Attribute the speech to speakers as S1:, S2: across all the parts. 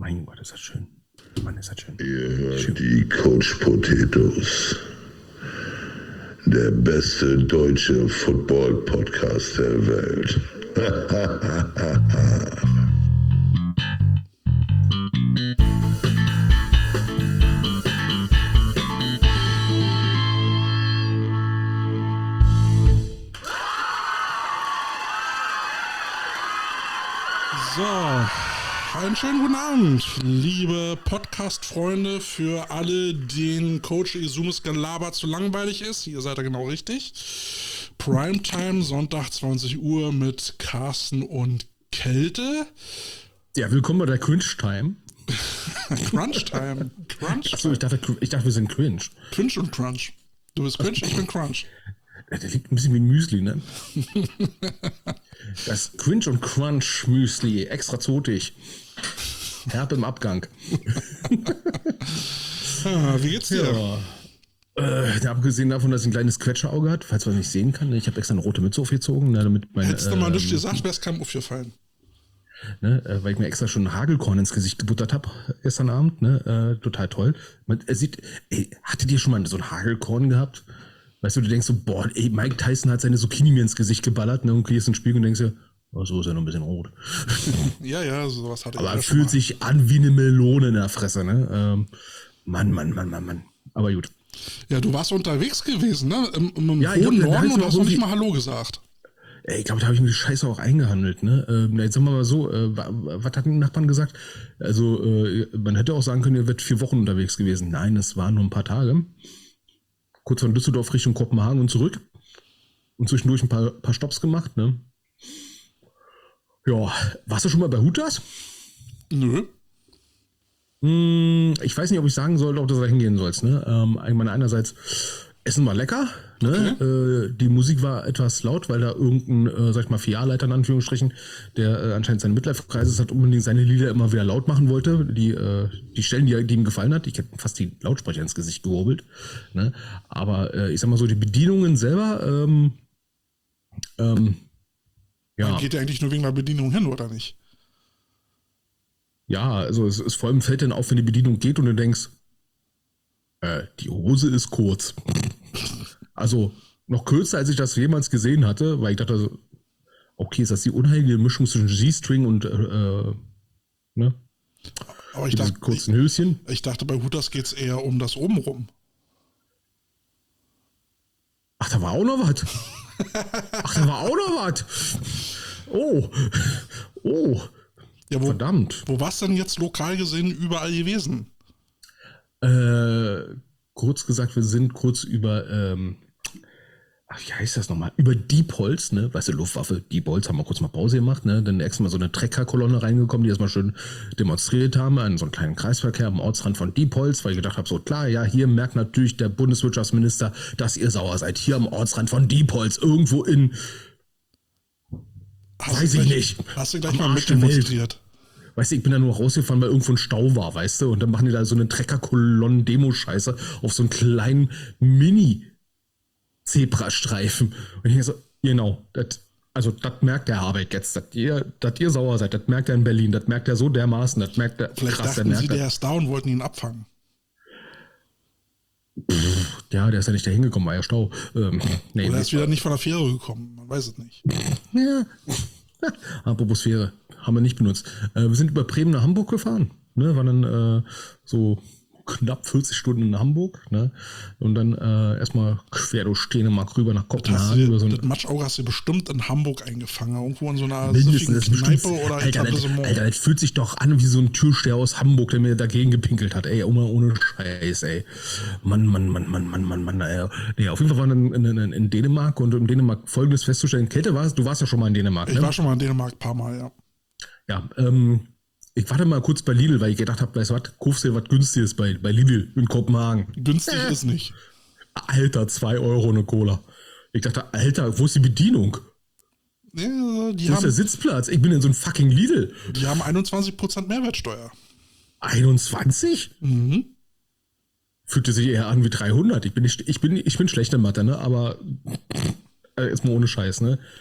S1: Mein Gott, ist das schön. Mann, ist das schön.
S2: Ihr hört
S1: Schön.
S2: die Coach Potatoes. Der beste deutsche Football-Podcast der Welt.
S3: So, einen schönen guten Abend, liebe Podcast-Freunde. Für alle, denen Coach Izumis Gelaber zu langweilig ist, ihr seid da genau richtig. Primetime, Sonntag 20 Uhr mit Carsten und Kälte.
S1: Ja, willkommen bei der Cringe-Time.
S3: Crunch-Time.
S1: Achso, ich dachte, wir sind cringe.
S3: Cringe und Crunch. Du bist Cringe, ich bin Crunch.
S1: Der liegt ein bisschen wie ein Müsli, ne? Das Cringe und Crunch Müsli, extra zotig. Herb im Abgang.
S3: Wie geht's dir?
S1: Ja. Abgesehen davon, dass er ein kleines Quetscherauge hat, falls man es nicht sehen kann. Ich habe extra eine rote Mütze aufgezogen, ne, damit meine.
S3: Hättest du mal nichts gesagt, wäre es keinem aufgefallen.
S1: Ne, weil ich mir extra schon ein Hagelkorn ins Gesicht gebuttert habe gestern Abend. Ne, total toll. Er sieht, hattet ihr schon mal so ein Hagelkorn gehabt? Weißt du, du denkst so, boah, Mike Tyson hat seine Zucchini mir ins Gesicht geballert, ne, und gehst ins Spiegel und denkst dir, oh, so ist er noch ein bisschen rot.
S3: Ja, sowas hatte ich.
S1: Aber er fühlt sich an wie eine Melone in der Fresse, ne? Mann. Aber gut.
S3: Ja, du warst unterwegs gewesen, ne? Im
S1: Ja, ich
S3: hohen
S1: glaub,
S3: Norden und
S1: auch
S3: hast noch nicht
S1: irgendwie-
S3: mal Hallo gesagt.
S1: Ich glaube, da habe ich mir die Scheiße auch eingehandelt, ne? Jetzt sagen wir mal so, was hatten die Nachbarn gesagt? Also, man hätte auch sagen können, ihr werdet 4 Wochen unterwegs gewesen. Nein, es waren nur ein paar Tage. Kurz von Düsseldorf Richtung Kopenhagen und zurück. Und zwischendurch ein paar Stopps gemacht, ne? Ja, warst du schon mal bei Hutas?
S3: Nö.
S1: Ich weiß nicht, ob ich sagen soll, ob du da hingehen sollst. Ne? Ich meine, einerseits, Essen war lecker. Ne?
S3: Okay.
S1: Die Musik war etwas laut, weil da irgendein, sag ich mal, Filialleiter in Anführungsstrichen, der anscheinend seine Midlife-Kreises hat, unbedingt seine Lieder immer wieder laut machen wollte. Die Stellen, die ihm gefallen hat, ich hätte fast die Lautsprecher ins Gesicht gehobelt. Ne? Aber ich sag mal so, die Bedienungen selber, ja.
S3: Geht ja eigentlich nur wegen der Bedienung hin, oder nicht?
S1: Ja, also es ist vor allem fällt dann auf, wenn die Bedienung geht und du denkst, die Hose ist kurz. Also noch kürzer, als ich das jemals gesehen hatte, weil ich dachte, so, okay, ist das die unheilige Mischung zwischen G-String und ne?
S3: Aber
S1: Diese kurzen Höschen.
S3: ich dachte, bei Hutas geht's eher um das Obenrum.
S1: Ach, da war auch noch was. Oh.
S3: Ja,
S1: Verdammt.
S3: Wo war's denn jetzt lokal gesehen überall gewesen?
S1: Kurz gesagt, wir sind kurz über, wie heißt das nochmal? Über Diepholz, ne? Weißt du, Luftwaffe, Diepholz, haben wir kurz mal Pause gemacht, ne? Dann extra mal so eine Treckerkolonne reingekommen, die erstmal schön demonstriert haben, an so einem kleinen Kreisverkehr am Ortsrand von Diepholz, weil ich gedacht habe, so klar, ja, hier merkt natürlich der Bundeswirtschaftsminister, dass ihr sauer seid. Hier am Ortsrand von Diepholz, irgendwo in, weiß ich nicht.
S3: Hast du gleich
S1: Am
S3: mal
S1: Arsch der Welt.
S3: mitdemonstriert?
S1: Weißt du, ich bin da nur rausgefahren, weil irgendwo ein Stau war, weißt du? Und dann machen die da so eine Treckerkolonnen-Demo-Scheiße auf so einen kleinen Mini-Zebrastreifen. Und ich denke so, genau, das merkt der Habeck jetzt, dass ihr sauer seid, das merkt er in Berlin, das merkt er so dermaßen, das merkt er
S3: Vielleicht
S1: krass,
S3: dachten sie, der
S1: er.
S3: ist da und wollten ihn abfangen.
S1: Ja, der ist ja nicht da hingekommen, war ja Stau. Nee,
S3: Oder er ist wieder nicht von der Fähre gekommen, man weiß es nicht.
S1: Ja. Apropos Fähre, haben wir nicht benutzt. Wir sind über Bremen nach Hamburg gefahren. Ne? Waren dann so knapp 40 Stunden in Hamburg. Ne? Und dann erstmal quer durch Dänemark rüber nach Kopenhagen. Über so
S3: Das Matschauge hast du bestimmt in Hamburg eingefangen. Irgendwo in so einer
S1: mindestens
S3: süffigen
S1: das
S3: Kneipe oder
S1: Alter,
S3: Etablissement.
S1: Alter, das fühlt sich doch an wie so ein Türsteher aus Hamburg, der mir dagegen gepinkelt hat. Ey, ohne Scheiß, ey. Mann, ey. Nee, auf jeden Fall waren wir in Dänemark und in Dänemark Folgendes festzustellen. Kälte warst, du warst ja schon mal in Dänemark,
S3: Ich
S1: ne?
S3: war schon mal in Dänemark ein paar Mal, ja.
S1: Ja, ich warte mal kurz bei Lidl, weil ich gedacht habe, weißt du was, kaufst dir was Günstiges bei Lidl in Kopenhagen.
S3: Günstig ist nicht.
S1: Alter, 2 Euro eine Cola. Ich dachte, Alter, wo ist die Bedienung?
S3: Ja,
S1: Wo ist der Sitzplatz? Ich bin in so einem fucking Lidl.
S3: die haben 21% Mehrwertsteuer.
S1: 21?
S3: Mhm.
S1: Fühlte sich eher an wie 300. Ich bin schlecht in Mathe, ne? Aber jetzt mal ohne Scheiß, ne?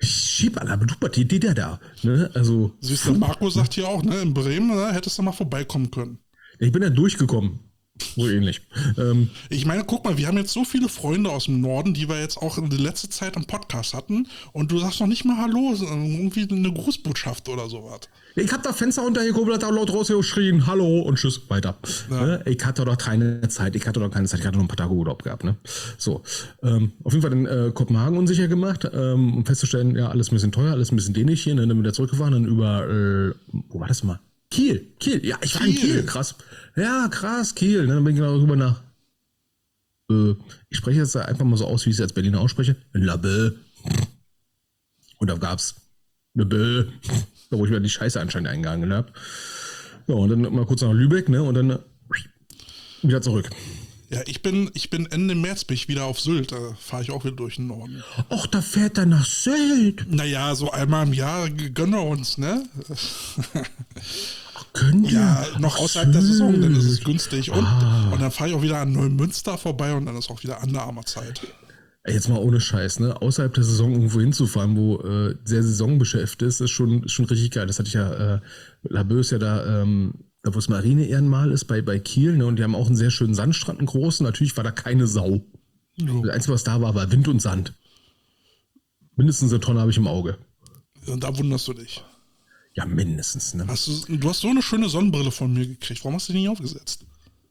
S1: Schiebalabedupa, die der da. Ne? Also,
S3: Siehst du, Marco sagt hier auch, ne, in Bremen, ne, hättest du mal vorbeikommen können.
S1: ich bin ja durchgekommen. So ähnlich.
S3: Ich meine, guck mal, wir haben jetzt so viele Freunde aus dem Norden, die wir jetzt auch in der letzten Zeit im Podcast hatten und du sagst noch nicht mal Hallo, irgendwie eine Grußbotschaft oder sowas.
S1: Ich hab da Fenster runtergehoben, da laut rausgeschrien, hallo und tschüss, weiter.
S3: Ja.
S1: Ne? Ich hatte doch keine Zeit, ich hatte noch ein paar Tage Urlaub gehabt. Ne? So, auf jeden Fall in Kopenhagen unsicher gemacht, um festzustellen, ja, alles ein bisschen teuer, alles ein bisschen dänisch hier, ne? Dann wieder zurückgefahren, dann über, wo war das mal? Kiel, ja, ich war in Kiel, krass. Ja, krass, Kiel, ne? Dann bin ich genau rüber nach, ich spreche jetzt einfach mal so aus, wie ich es als Berliner ausspreche, Labö. Und da gab's Labö, wo ich mir die Scheiße anscheinend eingegangen habe. Ja, und dann mal kurz nach Lübeck, ne? Und dann wieder zurück.
S3: Ja, ich bin Ende März bin ich wieder auf Sylt, da fahre ich auch wieder durch den Norden.
S1: Ach, da fährt er nach Sylt.
S3: Naja, so einmal im Jahr gönnen wir uns, ne?
S1: Können wir?
S3: Ja, noch außerhalb der Saison, dann ist es günstig. Und dann fahre ich auch wieder an Neumünster vorbei und dann ist auch wieder andere Zeit.
S1: Ey, jetzt mal ohne Scheiß, ne? Außerhalb der Saison irgendwo hinzufahren, wo sehr saisonbeschäftigt ist schon richtig geil. Das hatte ich ja, Laboe ist ja da wo das Marine-Ehrenmal ist, bei Kiel, ne? Und die haben auch einen sehr schönen Sandstrand, einen großen. Natürlich war da keine Sau.
S3: Jo.
S1: Das Einzige, was da war, war Wind und Sand. Mindestens eine Tonne habe ich im Auge.
S3: Und da wunderst du dich.
S1: Ja, mindestens, ne?
S3: Du hast so eine schöne Sonnenbrille von mir gekriegt. Warum hast du die nicht aufgesetzt?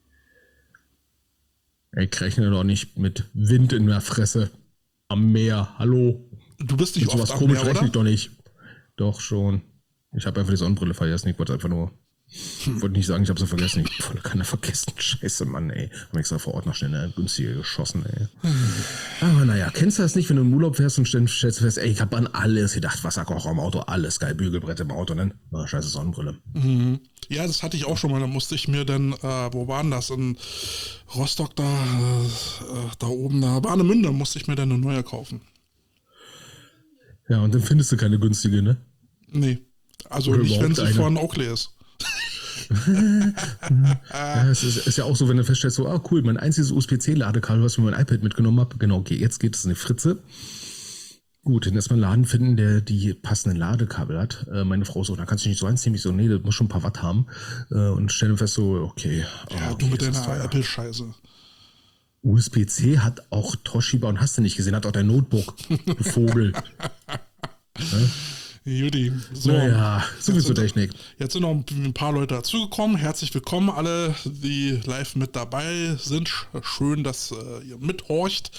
S1: Ich rechne doch nicht mit Wind in der Fresse. Am Meer, hallo.
S3: Du bist nicht
S1: Mit sowas
S3: oft am
S1: komisch
S3: Meer,
S1: rechne
S3: oder?
S1: ich doch nicht. Doch schon. Ich habe einfach die Sonnenbrille vergessen. Ich wollte einfach nur. Ich wollte nicht sagen, ich habe sie vergessen. Ich wollte keine vergessen. Scheiße, Mann, ey. Hab extra vor Ort noch schnell eine günstige geschossen, ey. Aber naja, kennst du das nicht, wenn du im Urlaub fährst und stellst fest, ey, ich habe an alles gedacht. Wasserkocher im Auto, alles geil. Bügelbrett im Auto, ne? Oh, scheiße Sonnenbrille.
S3: Mhm. Ja, das hatte ich auch schon mal. Da musste ich mir dann, wo war denn das? In Rostock da oben, da Warnemünde musste ich mir dann eine neue kaufen.
S1: Ja, und dann findest du keine günstige, ne?
S3: Nee. Also
S1: Oder
S3: nicht, wenn
S1: überhaupt
S3: sie
S1: eine.
S3: von Oakley ist.
S1: Ja, es ist ja auch so, wenn du feststellst, so, cool, mein einziges USB-C-Ladekabel, was ich mit meinem iPad mitgenommen habe, genau, okay, jetzt geht es in eine Fritze. Gut, dann erstmal einen Laden finden, der die passenden Ladekabel hat. Meine Frau so, da kannst du nicht so eins nehmen. Ich so, nee, das muss schon ein paar Watt haben. Und stellen fest so, okay.
S3: Ja,
S1: okay,
S3: du mit
S1: das ist
S3: deiner
S1: teuer.
S3: Apple-Scheiße.
S1: USB-C hat auch Toshiba und hast du nicht gesehen, hat auch dein Notebook, du Vogel.
S3: Judy. So,
S1: Naja, sowieso Technik.
S3: Jetzt sind noch ein paar Leute dazugekommen. Herzlich willkommen alle, die live mit dabei sind. Schön, dass ihr mithorcht.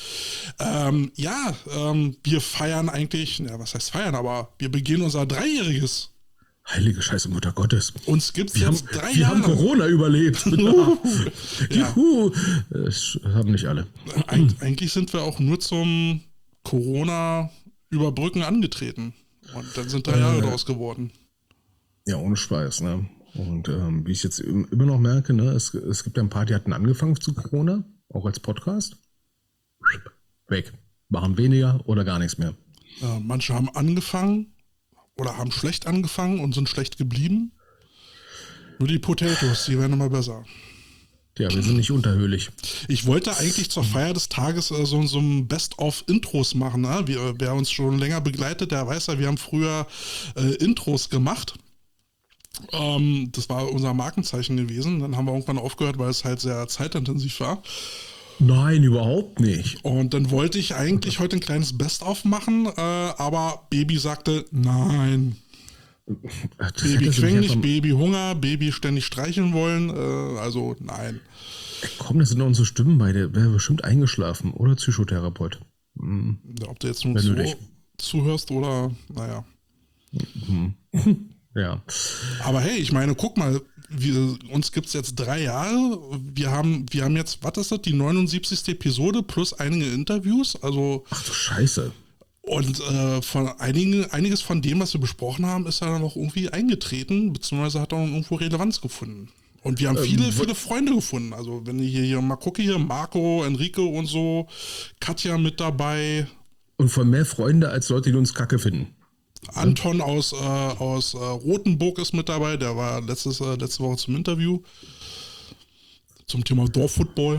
S3: Wir feiern eigentlich, ja, was heißt feiern, aber wir beginnen unser Dreijähriges.
S1: Heilige Scheiße, Mutter Gottes.
S3: Uns gibt es
S1: Wir
S3: jetzt
S1: haben,
S3: 3
S1: wir
S3: Jahre.
S1: haben Corona überlebt.
S3: Ja.
S1: Juhu. Das haben nicht alle.
S3: Eigentlich sind wir auch nur zum Corona-Überbrücken angetreten. Und dann sind 3 Jahre draus geworden.
S1: Ja, ohne Spaß, ne? Und wie ich jetzt immer noch merke, ne, es gibt ja ein paar, die hatten angefangen zu Corona, auch als Podcast. Weg. Machen weniger oder gar nichts mehr.
S3: Manche haben angefangen oder haben schlecht angefangen und sind schlecht geblieben. Nur die Potatoes, die werden immer besser.
S1: Ja, wir sind nicht unterhöhlich.
S3: Ich wollte eigentlich zur Feier des Tages so ein Best-of-Intros machen. Ne? Wer uns schon länger begleitet, der weiß ja, wir haben früher Intros gemacht. Das war unser Markenzeichen gewesen. Dann haben wir irgendwann aufgehört, weil es halt sehr zeitintensiv war.
S1: Nein, überhaupt nicht.
S3: Und dann wollte ich eigentlich heute ein kleines Best-of machen, aber Baby sagte nein. Baby quengelig, Baby Hunger, Baby ständig streicheln wollen, also nein.
S1: Komm, das sind doch unsere Stimmen beide. Wäre bestimmt eingeschlafen oder Psychotherapeut.
S3: Ob du jetzt nur
S1: Wenn nötig.
S3: zuhörst oder, naja.
S1: Ja.
S3: Aber hey, ich meine, guck mal, uns gibt es jetzt 3 Jahre. Wir haben jetzt, was ist das, die 79. Episode plus einige Interviews. Also,
S1: Ach du Scheiße.
S3: und von einiges von dem, was wir besprochen haben, ist ja dann auch irgendwie eingetreten, beziehungsweise hat auch irgendwo Relevanz gefunden. Und wir haben viele Freunde gefunden. Also, wenn ich hier mal gucke, hier Marco, Enrico und so, Katja mit dabei,
S1: Und von mehr Freunde als Leute, die uns kacke finden.
S3: Anton aus Rothenburg ist mit dabei, der war letzte Woche zum Interview zum Thema Dorffootball.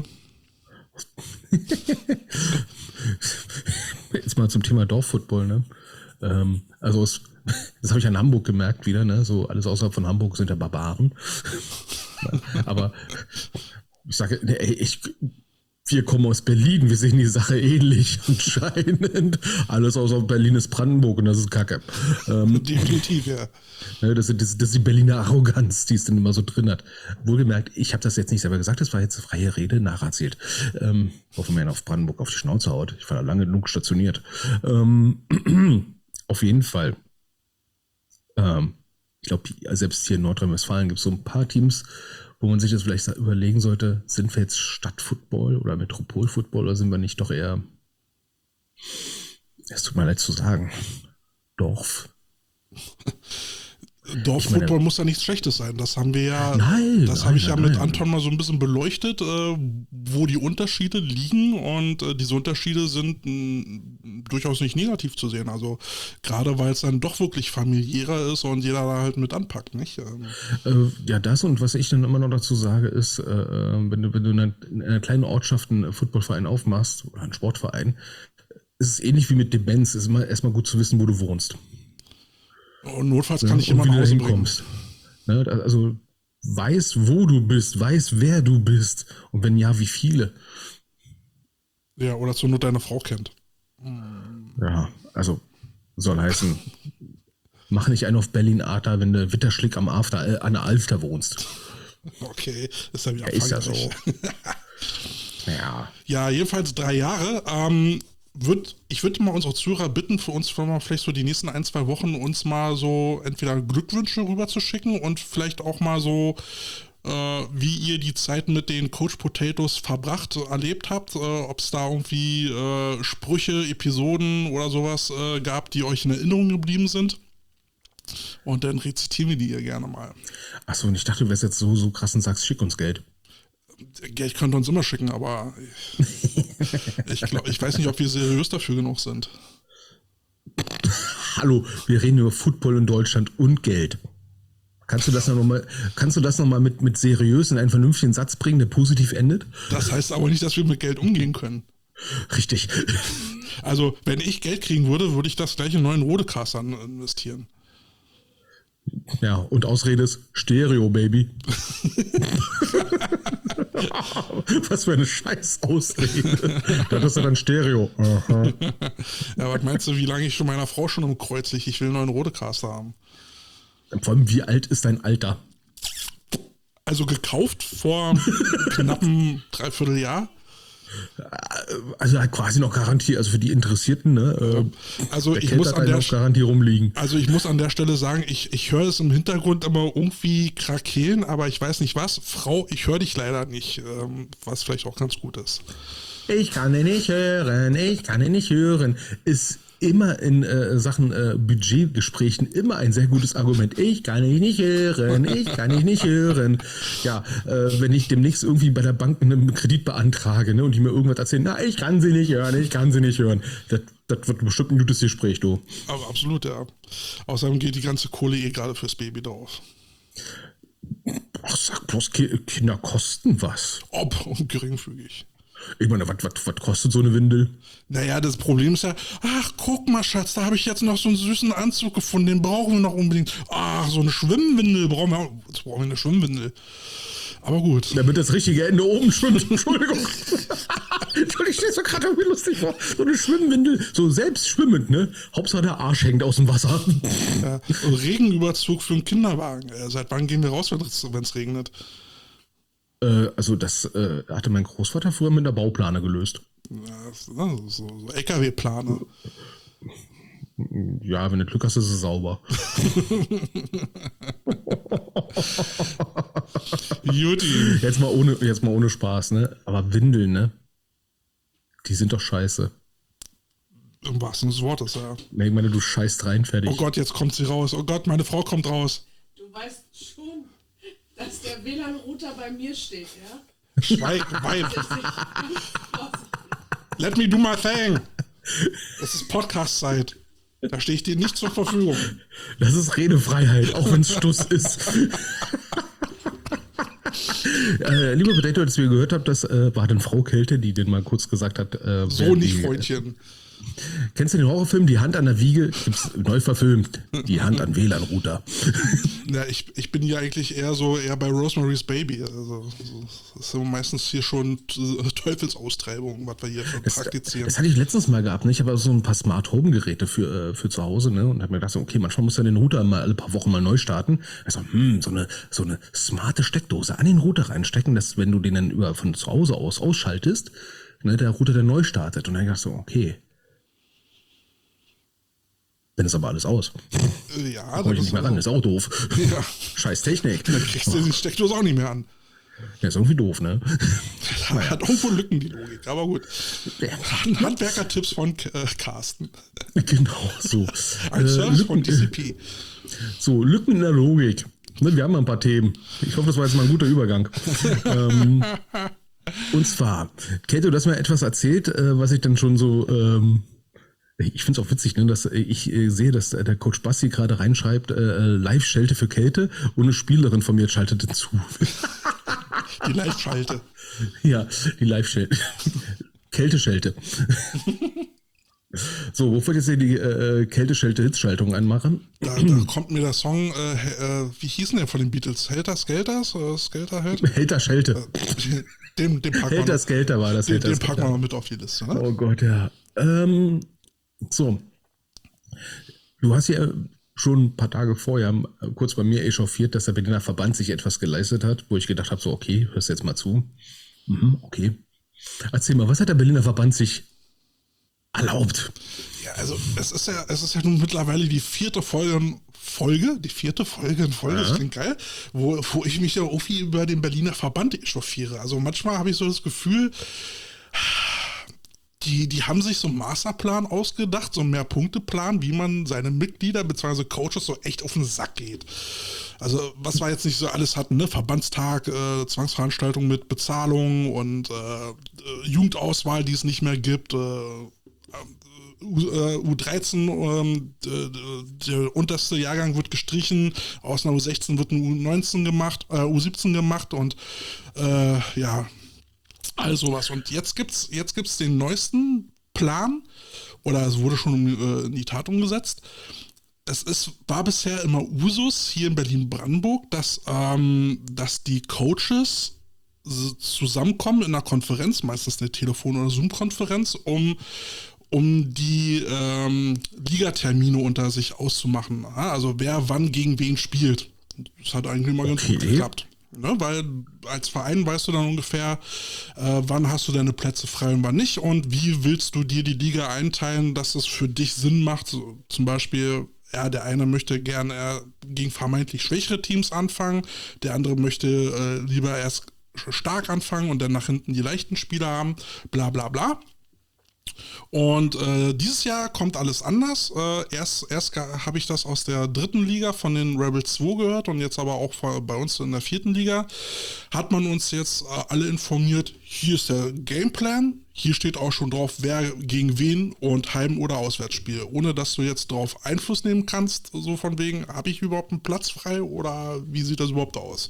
S1: Jetzt mal zum Thema Dorffootball, ne? Das habe ich an Hamburg gemerkt wieder, ne? So alles außerhalb von Hamburg sind ja Barbaren. Aber ich sage, wir kommen aus Berlin, wir sehen die Sache ähnlich anscheinend. Alles außer Berlin ist Brandenburg und das ist Kacke.
S3: Definitiv, ja.
S1: Das ist die Berliner Arroganz, die es dann immer so drin hat. Wohlgemerkt, ich habe das jetzt nicht selber gesagt, das war jetzt freie Rede, nacherzählt. Hoffen wir auf Brandenburg auf die Schnauze haut. Ich war da lange genug stationiert. Auf jeden Fall. Ich glaube, selbst hier in Nordrhein-Westfalen gibt es so ein paar Teams, wo man sich das vielleicht überlegen sollte, sind wir jetzt Stadtfootball oder Metropolfootball oder sind wir nicht doch eher, es tut mir leid zu sagen, Dorf?
S3: Dorffootball muss ja nichts Schlechtes sein. Das haben wir ja. Das habe ich ja mit Anton mal so ein bisschen beleuchtet, wo die Unterschiede liegen. Und diese Unterschiede sind durchaus nicht negativ zu sehen. Also gerade weil es dann doch wirklich familiärer ist und jeder da halt mit anpackt, nicht?
S1: Ja, das und was ich dann immer noch dazu sage, ist, wenn du in einer kleinen Ortschaft einen Footballverein aufmachst oder einen Sportverein, ist es ähnlich wie mit Demenz. Es ist immer erstmal gut zu wissen, wo du wohnst.
S3: Und notfalls kann ich immer nach Hause bringen.
S1: Ne, also weiß, wo du bist, weiß, wer du bist und wenn ja, wie viele.
S3: Ja, oder zur Not deine Frau kennt.
S1: Ja, also soll heißen, mach nicht einen auf Berlin-Arter, wenn du Witterschlick an der Alfter wohnst.
S3: Okay, ist ja wieder
S1: ist ja so. Ja.
S3: Ja, jedenfalls 3 Jahre. Ich würde mal unsere Zuhörer bitten, für uns vielleicht so die nächsten 1-2 Wochen uns mal so entweder Glückwünsche rüber zu schicken und vielleicht auch mal so, wie ihr die Zeit mit den Coach Potatoes erlebt habt, ob es da irgendwie Sprüche, Episoden oder sowas gab, die euch in Erinnerung geblieben sind. Und dann rezitieren wir die ihr gerne mal.
S1: Achso, und ich dachte, du wärst jetzt so krass und sagst, schick uns Geld.
S3: Geld könnt ihr uns immer schicken, aber ich weiß nicht, ob wir seriös dafür genug sind.
S1: Hallo, wir reden über Football in Deutschland und Geld. Kannst du das noch mal mit seriös in einen vernünftigen Satz bringen, der positiv endet?
S3: Das heißt aber nicht, dass wir mit Geld umgehen können.
S1: Richtig.
S3: Also, wenn ich Geld kriegen würde, würde ich das gleich in neuen Rodecaster investieren.
S1: Ja, und Ausrede ist Stereo, Baby. Was für eine scheiß Ausrede. Das ist ja dann Stereo. Aha.
S3: Ja, was meinst du, wie lange ich schon meiner Frau schon im Kreuz liege? Ich will einen neuen Rodecaster haben.
S1: Vor allem, wie alt ist dein Alter?
S3: Also gekauft vor knappen 3/4 Jahr.
S1: Also quasi noch Garantie, also für die Interessierten, ne?
S3: Also ich muss an der
S1: Garantie rumliegen.
S3: Also ich muss an der Stelle sagen, ich höre es im Hintergrund immer irgendwie krakeelen, aber ich weiß nicht was. Frau, ich höre dich leider nicht, was vielleicht auch ganz gut ist.
S1: Ich kann ihn nicht hören. Ist immer in Sachen Budgetgesprächen immer ein sehr gutes Argument. Ich kann ihn nicht hören. Ja, wenn ich demnächst irgendwie bei der Bank einen Kredit beantrage, ne, und die mir irgendwas erzählen, ich kann sie nicht hören. Das wird bestimmt ein gutes Gespräch, du.
S3: Aber absolut, ja. Außerdem geht die ganze Kohle gerade fürs Baby drauf.
S1: Ach, sag bloß, Kinder kosten was.
S3: Und geringfügig.
S1: Ich meine, was kostet so eine Windel?
S3: Naja, das Problem ist ja, ach, guck mal, Schatz, da habe ich jetzt noch so einen süßen Anzug gefunden, den brauchen wir noch unbedingt. Ach, so eine Schwimmwindel jetzt brauchen wir eine Schwimmwindel. Aber gut.
S1: Damit das richtige Ende oben schwimmt. Entschuldigung. Ich stelle es mir gerade irgendwie lustig vor. So eine Schwimmwindel, so selbst schwimmend, ne? Hauptsache der Arsch hängt aus dem Wasser.
S3: Ja, Regenüberzug für einen Kinderwagen. Seit wann gehen wir raus, wenn es regnet?
S1: Also das hatte mein Großvater früher mit einer Bauplane gelöst.
S3: Ja, so LKW-Plane.
S1: Ja, wenn du Glück hast, ist es sauber.
S3: Juti.
S1: Jetzt mal ohne Spaß, ne? Aber Windeln, ne? Die sind doch scheiße.
S3: Im wahrsten Sinne des Wortes, ja.
S1: Ich meine, du scheißt rein, fertig.
S3: Oh Gott, jetzt kommt sie raus. Oh Gott, meine Frau kommt raus.
S4: Du weißt schon, dass der WLAN-Router bei mir steht, ja?
S3: Schweig, Weib. Let me do my thing. Es ist Podcast-Zeit. Da stehe ich dir nicht zur Verfügung.
S1: Das ist Redefreiheit, auch wenn es Stuss ist. Lieber Potato, als wir gehört habt, das war dann Frau Kälte, die den mal kurz gesagt hat.
S3: So nicht, Freundchen.
S1: Kennst du den Horrorfilm Die Hand an der Wiege? Gibt's neu verfilmt. Die Hand an WLAN-Router.
S3: Ja, ich bin ja eigentlich eher bei Rosemary's Baby. Also, das ist so meistens hier schon Teufelsaustreibung, was wir hier praktizieren.
S1: Das hatte ich letztens mal gehabt. Ne? Ich habe so ein paar Smart Home Geräte für zu Hause, ne? Und habe mir gedacht, so, okay, manchmal muss ja den Router mal alle paar Wochen mal neu starten. Also, so eine smarte Steckdose an den Router reinstecken, dass wenn du den dann von zu Hause aus ausschaltest, ne, der Router dann neu startet. Und dann dachte ich so, okay. Dann ist aber alles aus.
S3: Ja,
S1: da ich nicht mehr ran, ist auch doof.
S3: Ja.
S1: Scheiß Technik.
S3: Dann kriegst du die Steckdose auch nicht mehr an.
S1: Ja, ist irgendwie doof, ne?
S3: Hat irgendwo Lücken, die Logik, aber gut. Handwerker-Tipps von Carsten.
S1: Genau, so.
S3: Ein Service von DCP.
S1: So, Lücken in der Logik. Ne, wir haben mal ein paar Themen. Ich hoffe, das war jetzt mal ein guter Übergang. Und zwar, Käthe, du hast mir etwas erzählt, was ich dann schon so... ich finde es auch witzig, ne, dass ich sehe, dass der Coach Basti gerade reinschreibt, Live-Schelte für Kälte und eine Spielerin von mir schaltete zu.
S3: Die Live-Schalte.
S1: Ja, die Live-Schelte. Kälteschelte. So, wo wollt ihr jetzt die Kälteschelte-Hitzschaltung anmachen?
S3: Da kommt mir der Song, wie hieß denn der von den Beatles? Helter Skelters? Skelter Helter?
S1: Helter Schelte.
S3: Den packen wir
S1: Helter Skelter war das.
S3: Den packen wir noch mit auf die Liste, ne?
S1: Oh Gott, ja. So. Du hast ja schon ein paar Tage vorher kurz bei mir echauffiert, dass der Berliner Verband sich etwas geleistet hat, wo ich gedacht habe, so, okay, hörst jetzt mal zu. Okay. Erzähl mal, was hat der Berliner Verband sich erlaubt?
S3: Ja, also es ist ja nun mittlerweile die vierte Folge in Folge, das klingt geil, wo ich mich ja irgendwie über den Berliner Verband echauffiere. Also manchmal habe ich so das Gefühl, die haben sich so einen Masterplan ausgedacht, so einen Mehrpunkteplan, wie man seine Mitglieder bzw. Coaches so echt auf den Sack geht. Also was wir jetzt nicht so alles hatten, ne? Verbandstag, Zwangsveranstaltungen mit Bezahlung und Jugendauswahl, die es nicht mehr gibt, U13, der unterste Jahrgang wird gestrichen, aus einer U16 wird eine U19 gemacht, U17 gemacht und ja, all sowas. Und jetzt gibt's den neuesten Plan, oder es wurde schon in die Tat umgesetzt. War bisher immer Usus hier in Berlin-Brandenburg, dass die Coaches zusammenkommen in einer Konferenz, meistens eine Telefon- oder Zoom-Konferenz, um die Ligatermine unter sich auszumachen. Also wer wann gegen wen spielt. Das hat eigentlich immer ganz gut geklappt. Ne? Weil als Verein weißt du dann ungefähr, wann hast du deine Plätze frei und wann nicht und wie willst du dir die Liga einteilen, dass es für dich Sinn macht. So, zum Beispiel, ja, der eine möchte gerne gegen vermeintlich schwächere Teams anfangen, der andere möchte lieber erst stark anfangen und dann nach hinten die leichten Spieler haben, bla bla bla. Und dieses Jahr kommt alles anders. Erst habe ich das aus der 3. Liga von den Rebels 2 gehört und jetzt aber auch bei uns in der 4. Liga. Hat man uns jetzt alle informiert, hier ist der Gameplan, hier steht auch schon drauf, wer gegen wen und Heim- oder Auswärtsspiel. Ohne dass du jetzt darauf Einfluss nehmen kannst, so von wegen, habe ich überhaupt einen Platz frei oder wie sieht das überhaupt aus?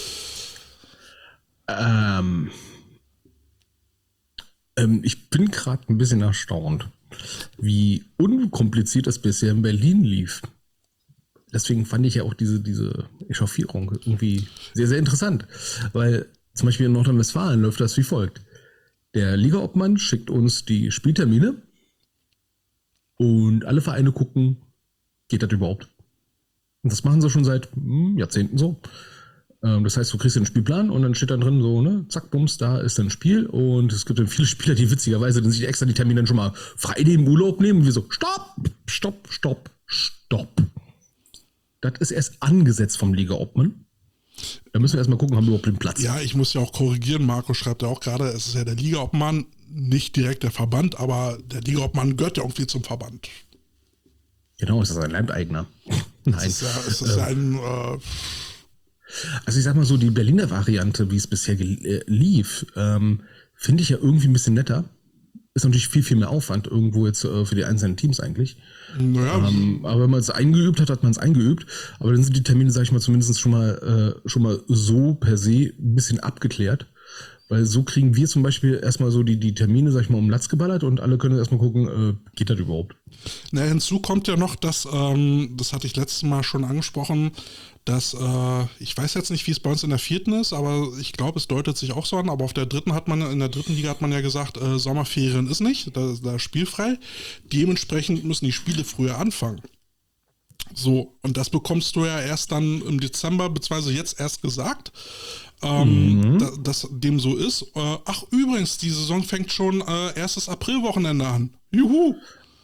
S1: Ich bin gerade ein bisschen erstaunt, wie unkompliziert das bisher in Berlin lief. Deswegen fand ich ja auch diese Echauffierung irgendwie sehr, sehr interessant. Weil zum Beispiel in Nordrhein-Westfalen läuft das wie folgt. Der Ligaobmann schickt uns die Spieltermine und alle Vereine gucken, geht das überhaupt? Und das machen sie schon seit Jahrzehnten so. Das heißt, du kriegst den Spielplan und dann steht dann drin so, ne, zack, bums, da ist dann ein Spiel und es gibt dann viele Spieler, die witzigerweise dann sich extra die Termine dann schon mal frei nehmen, Urlaub nehmen und wir so, stopp. Das ist erst angesetzt vom Ligaobmann. Da müssen wir erstmal gucken, haben wir überhaupt den Platz.
S3: Ja, ich muss ja auch korrigieren, Marco schreibt ja auch gerade, es ist ja der Ligaobmann, nicht direkt der Verband, aber der Ligaobmann gehört ja irgendwie zum Verband.
S1: Genau, es ist ein Leibeigner. Nein.
S3: Es ist ein...
S1: Also ich sag mal so, die Berliner Variante, wie es bisher lief, finde ich ja irgendwie ein bisschen netter. Ist natürlich viel, viel mehr Aufwand irgendwo jetzt für die einzelnen Teams eigentlich.
S3: Naja.
S1: Aber wenn man es eingeübt hat, hat man es eingeübt. Aber dann sind die Termine, sag ich mal, zumindest schon mal so per se ein bisschen abgeklärt. Weil so kriegen wir zum Beispiel erstmal so die Termine, sag ich mal, um Latz geballert und alle können erstmal gucken, geht das überhaupt?
S3: Na, hinzu kommt ja noch, dass, das hatte ich letztes Mal schon angesprochen, dass, ich weiß jetzt nicht, wie es bei uns in der 4. ist, aber ich glaube, es deutet sich auch so an, aber in der 3. Liga hat man ja gesagt, Sommerferien ist nicht, da ist spielfrei. Dementsprechend müssen die Spiele früher anfangen. So, und das bekommst du ja erst dann im Dezember, beziehungsweise jetzt erst gesagt, dass dem so ist. Ach, übrigens, die Saison fängt schon erstes Aprilwochenende an. Juhu!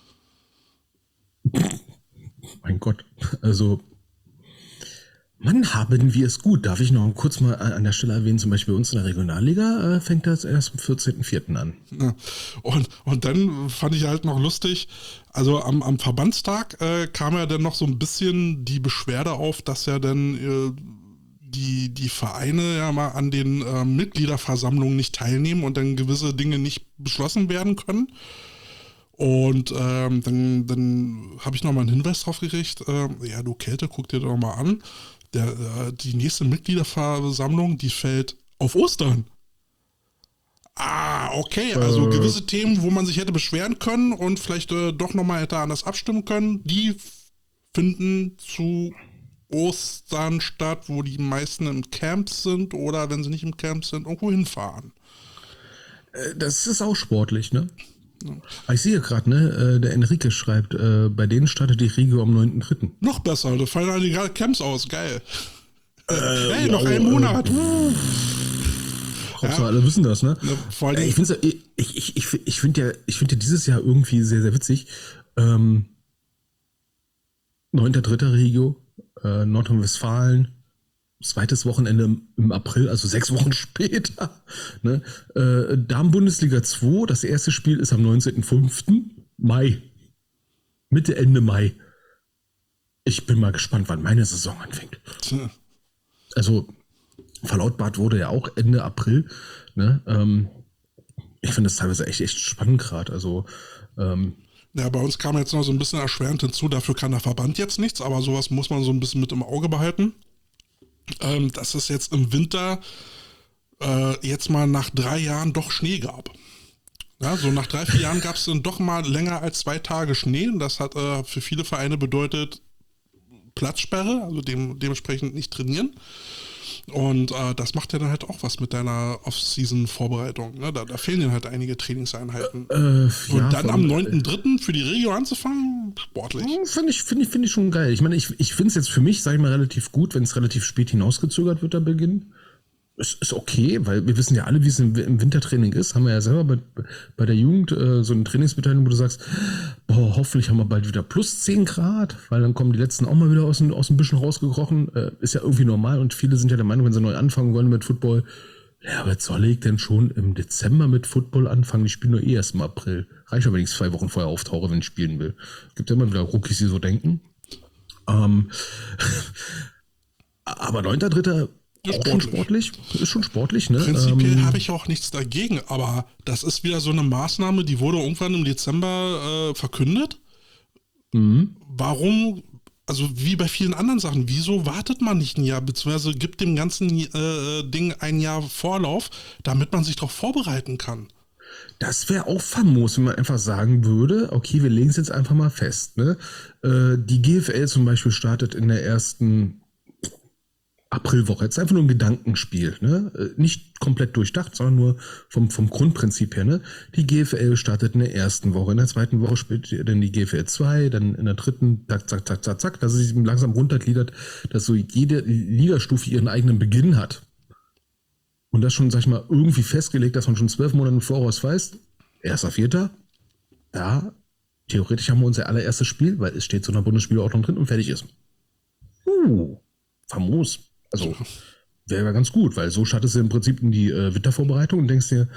S1: Mein Gott, also Mann, haben wir es gut. Darf ich noch kurz mal an der Stelle erwähnen, zum Beispiel bei uns in der Regionalliga fängt das erst am 14.04. an.
S3: Ja. Und dann fand ich halt noch lustig, also am Verbandstag kam ja dann noch so ein bisschen die Beschwerde auf, dass ja dann die Vereine ja mal an den Mitgliederversammlungen nicht teilnehmen und dann gewisse Dinge nicht beschlossen werden können. Und dann habe ich nochmal einen Hinweis drauf gekriegt, ja du Kälte, guck dir doch mal an, die nächste Mitgliederversammlung, die fällt auf Ostern. Ah, okay, also gewisse Themen, wo man sich hätte beschweren können und vielleicht doch nochmal hätte anders abstimmen können, die finden zu Ostern statt, wo die meisten im Camp sind oder wenn sie nicht im Camp sind, irgendwo hinfahren.
S1: Das ist auch sportlich, ne? Ja. Ich sehe gerade, ne, der Enrique schreibt, bei denen startet die Regio am 9.3.
S3: Noch besser, da fallen alle gerade Camps aus, geil. Hey, noch einen Monat.
S1: Hauptsache alle wissen das, ne?
S3: Ja, vor allem,
S1: ich finde ja dieses Jahr irgendwie sehr, sehr witzig. 9.3. Regio, Nordrhein-Westfalen, zweites Wochenende im April, also 6 Wochen später. Ne? Damen-Bundesliga 2, das erste Spiel ist am 19.05. Mai. Mitte, Ende Mai. Ich bin mal gespannt, wann meine Saison anfängt. Also, verlautbart wurde ja auch Ende April. Ne? Ich finde das teilweise echt spannend gerade. Also,
S3: ja, bei uns kam jetzt noch so ein bisschen erschwerend hinzu, dafür kann der Verband jetzt nichts, aber sowas muss man so ein bisschen mit im Auge behalten. Dass es jetzt im Winter jetzt mal nach 3 Jahren doch Schnee gab. Ja, so nach 3, 4 Jahren gab es dann doch mal länger als 2 Tage Schnee und das hat für viele Vereine bedeutet Platzsperre, also dementsprechend nicht trainieren. Und das macht ja dann halt auch was mit deiner Off-Season-Vorbereitung. Ne? Da fehlen dann halt einige Trainingseinheiten. Und dann am 9.3. für die Regio anzufangen, sportlich.
S1: Finde ich schon geil. Ich meine, ich finde es jetzt für mich, sage ich mal, relativ gut, wenn es relativ spät hinausgezögert wird, der Beginn. Es ist okay, weil wir wissen ja alle, wie es im Wintertraining ist. Haben wir ja selber bei der Jugend so eine Trainingsbeteiligung, wo du sagst, boah, hoffentlich haben wir bald wieder plus 10 Grad, weil dann kommen die Letzten auch mal wieder aus dem Büschen rausgekrochen. Ist ja irgendwie normal und viele sind ja der Meinung, wenn sie neu anfangen wollen mit Football, ja, aber soll ich denn schon im Dezember mit Football anfangen? Ich spiele nur erst im April. Reicht aber, wenn ich 2 Wochen vorher auftauche, wenn ich spielen will. Gibt ja immer wieder Rookies, die so denken. Aber 9.3. Auch schon sportlich. Ist schon sportlich, ne?
S3: Prinzipiell habe ich auch nichts dagegen, aber das ist wieder so eine Maßnahme, die wurde irgendwann im Dezember verkündet.
S1: Mhm.
S3: Warum, also wie bei vielen anderen Sachen, wieso wartet man nicht ein Jahr, beziehungsweise gibt dem ganzen Ding ein Jahr Vorlauf, damit man sich darauf vorbereiten kann?
S1: Das wäre auch famos, wenn man einfach sagen würde, okay, wir legen es jetzt einfach mal fest. Ne? Die GFL zum Beispiel startet in der ersten Aprilwoche. Jetzt einfach nur ein Gedankenspiel, ne? Nicht komplett durchdacht, sondern nur vom Grundprinzip her, ne? Die GFL startet in der ersten Woche, in der zweiten Woche spielt dann die GFL 2, dann in der dritten, zack, dass es sich langsam runtergliedert, dass so jede Ligastufe ihren eigenen Beginn hat. Und das schon, sag ich mal, irgendwie festgelegt, dass man schon 12 Monate im Voraus weiß, 1.4., ja, theoretisch haben wir unser allererstes Spiel, weil es steht so einer Bundesspielordnung drin und fertig ist. Famos. Also wäre ja ganz gut, weil so startest du im Prinzip in die Wintervorbereitung und denkst dir,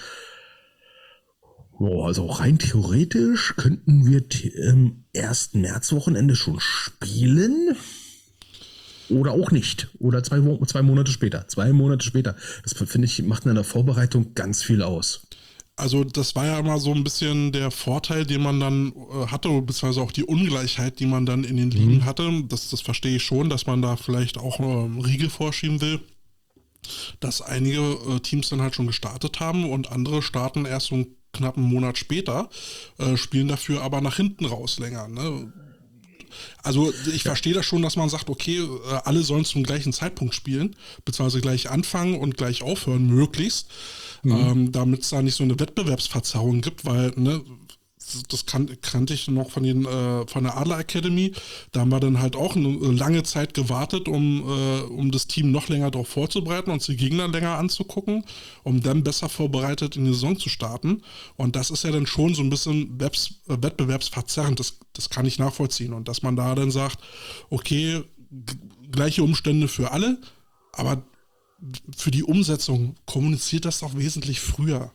S1: also rein theoretisch könnten wir im ersten Märzwochenende schon spielen oder auch nicht. Oder 2 Monate später. 2 Monate später. Das finde ich, macht in einer Vorbereitung ganz viel aus.
S3: Also das war ja immer so ein bisschen der Vorteil, den man dann hatte, beziehungsweise auch die Ungleichheit, die man dann in den Ligen hatte. Das verstehe ich schon, dass man da vielleicht auch einen Riegel vorschieben will. Dass einige Teams dann halt schon gestartet haben und andere starten erst so einen knappen Monat später, spielen dafür aber nach hinten raus länger. Ne? Also ich verstehe das schon, dass man sagt, okay, alle sollen zum gleichen Zeitpunkt spielen, beziehungsweise gleich anfangen und gleich aufhören, möglichst, damit es da nicht so eine Wettbewerbsverzerrung gibt, weil, ne, das kannte ich noch von der Adler Academy. Da haben wir dann halt auch eine lange Zeit gewartet, um das Team noch länger darauf vorzubereiten, uns die Gegner länger anzugucken, um dann besser vorbereitet in die Saison zu starten. Und das ist ja dann schon so ein bisschen wettbewerbsverzerrend. Das kann ich nachvollziehen. Und dass man da dann sagt, okay, gleiche Umstände für alle, aber für die Umsetzung kommuniziert das doch wesentlich früher.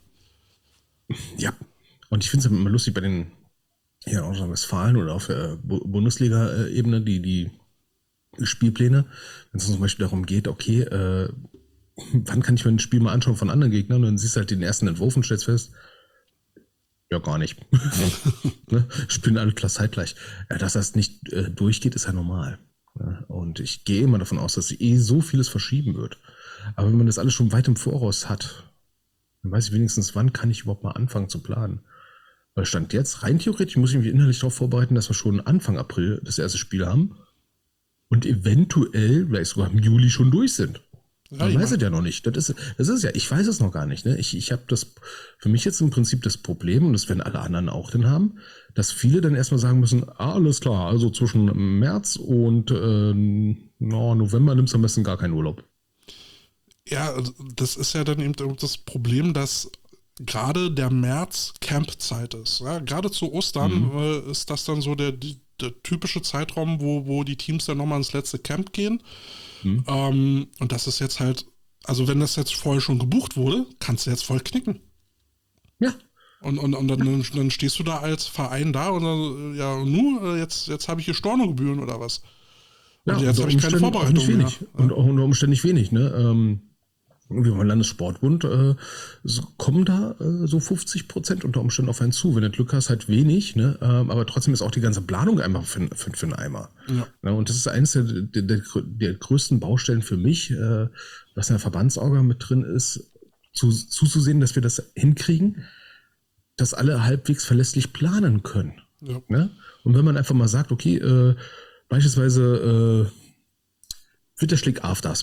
S1: Ja. Und ich finde es immer lustig bei den hier in Nordrhein-Westfalen oder auf der Bundesliga-Ebene, die Spielpläne, wenn es zum Beispiel darum geht, okay, wann kann ich mir ein Spiel mal anschauen von anderen Gegnern, und dann siehst du halt den ersten Entwurf und stellst fest, ja, gar nicht. Ne? Spielen alle klar zeitgleich. Ja, dass das nicht durchgeht, ist ja normal. Ja? Und ich gehe immer davon aus, dass so vieles verschieben wird. Aber wenn man das alles schon weit im Voraus hat, dann weiß ich wenigstens, wann kann ich überhaupt mal anfangen zu planen. Weil Stand jetzt, rein theoretisch, muss ich mich innerlich darauf vorbereiten, dass wir schon Anfang April das erste Spiel haben und eventuell, vielleicht sogar im Juli schon durch sind. Ja, man weiß es ja noch nicht. Das ist ja, ich weiß es noch gar nicht. Ne? Ich habe das für mich jetzt im Prinzip das Problem, und das werden alle anderen auch dann haben, dass viele dann erstmal sagen müssen, alles klar, also zwischen März und November nimmst du am besten gar keinen Urlaub.
S3: Ja, das ist ja dann eben das Problem, dass gerade der März Campzeit ist. Ja? Gerade zu Ostern ist das dann so der typische Zeitraum, wo die Teams dann nochmal ins letzte Camp gehen. Und das ist jetzt halt, also wenn das jetzt vorher schon gebucht wurde, kannst du jetzt voll knicken.
S1: Ja.
S3: Und dann stehst du da als Verein da und dann, ja, jetzt habe ich hier Stornogebühren oder was. Und
S1: ja,
S3: jetzt habe ich keine Vorbereitung mehr.
S1: Und auch unter Umständen nicht wenig, ne? Wie beim Landessportbund kommen da so 50% unter Umständen auf einen zu. Wenn du Glück hast, halt wenig, ne? Aber trotzdem ist auch die ganze Planung einfach für einen Eimer. Ja. Ja, und das ist eines der größten Baustellen für mich, was in der Verbandsorga mit drin ist, zuzusehen, dass wir das hinkriegen, dass alle halbwegs verlässlich planen können. Ja. Ne? Und wenn man einfach mal sagt, okay, beispielsweise Witterschläg Afters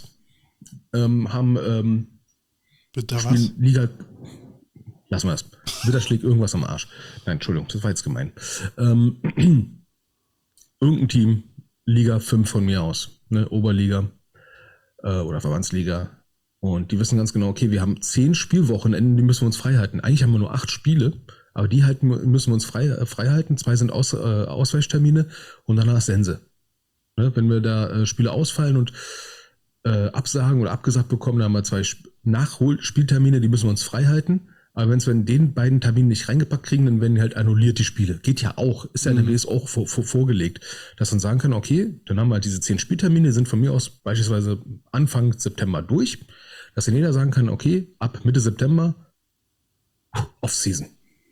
S1: haben
S3: was?
S1: Liga, lassen wir das. Witterschläg irgendwas am Arsch. Nein, Entschuldigung, das war jetzt gemein. Irgendein Team, Liga 5 von mir aus, ne, Oberliga oder Verbandsliga, und die wissen ganz genau, okay, wir haben 10 Spielwochenenden, die müssen wir uns frei halten. Eigentlich haben wir nur 8 Spiele, aber die müssen wir uns frei halten. 2 sind Ausweichtermine und danach Sense. Ne, wenn wir da Spiele ausfallen und absagen oder abgesagt bekommen, dann haben wir 2 Nachholspieltermine, die müssen wir uns frei halten. Aber wenn wir in den beiden Terminen nicht reingepackt kriegen, dann werden die halt annulliert, die Spiele. Geht ja auch. Ist ja in der WS auch vorgelegt. Dass man sagen kann, okay, dann haben wir halt diese 10 Spieltermine, sind von mir aus beispielsweise Anfang September durch. Dass dann jeder sagen kann, okay, ab Mitte September Off-Season.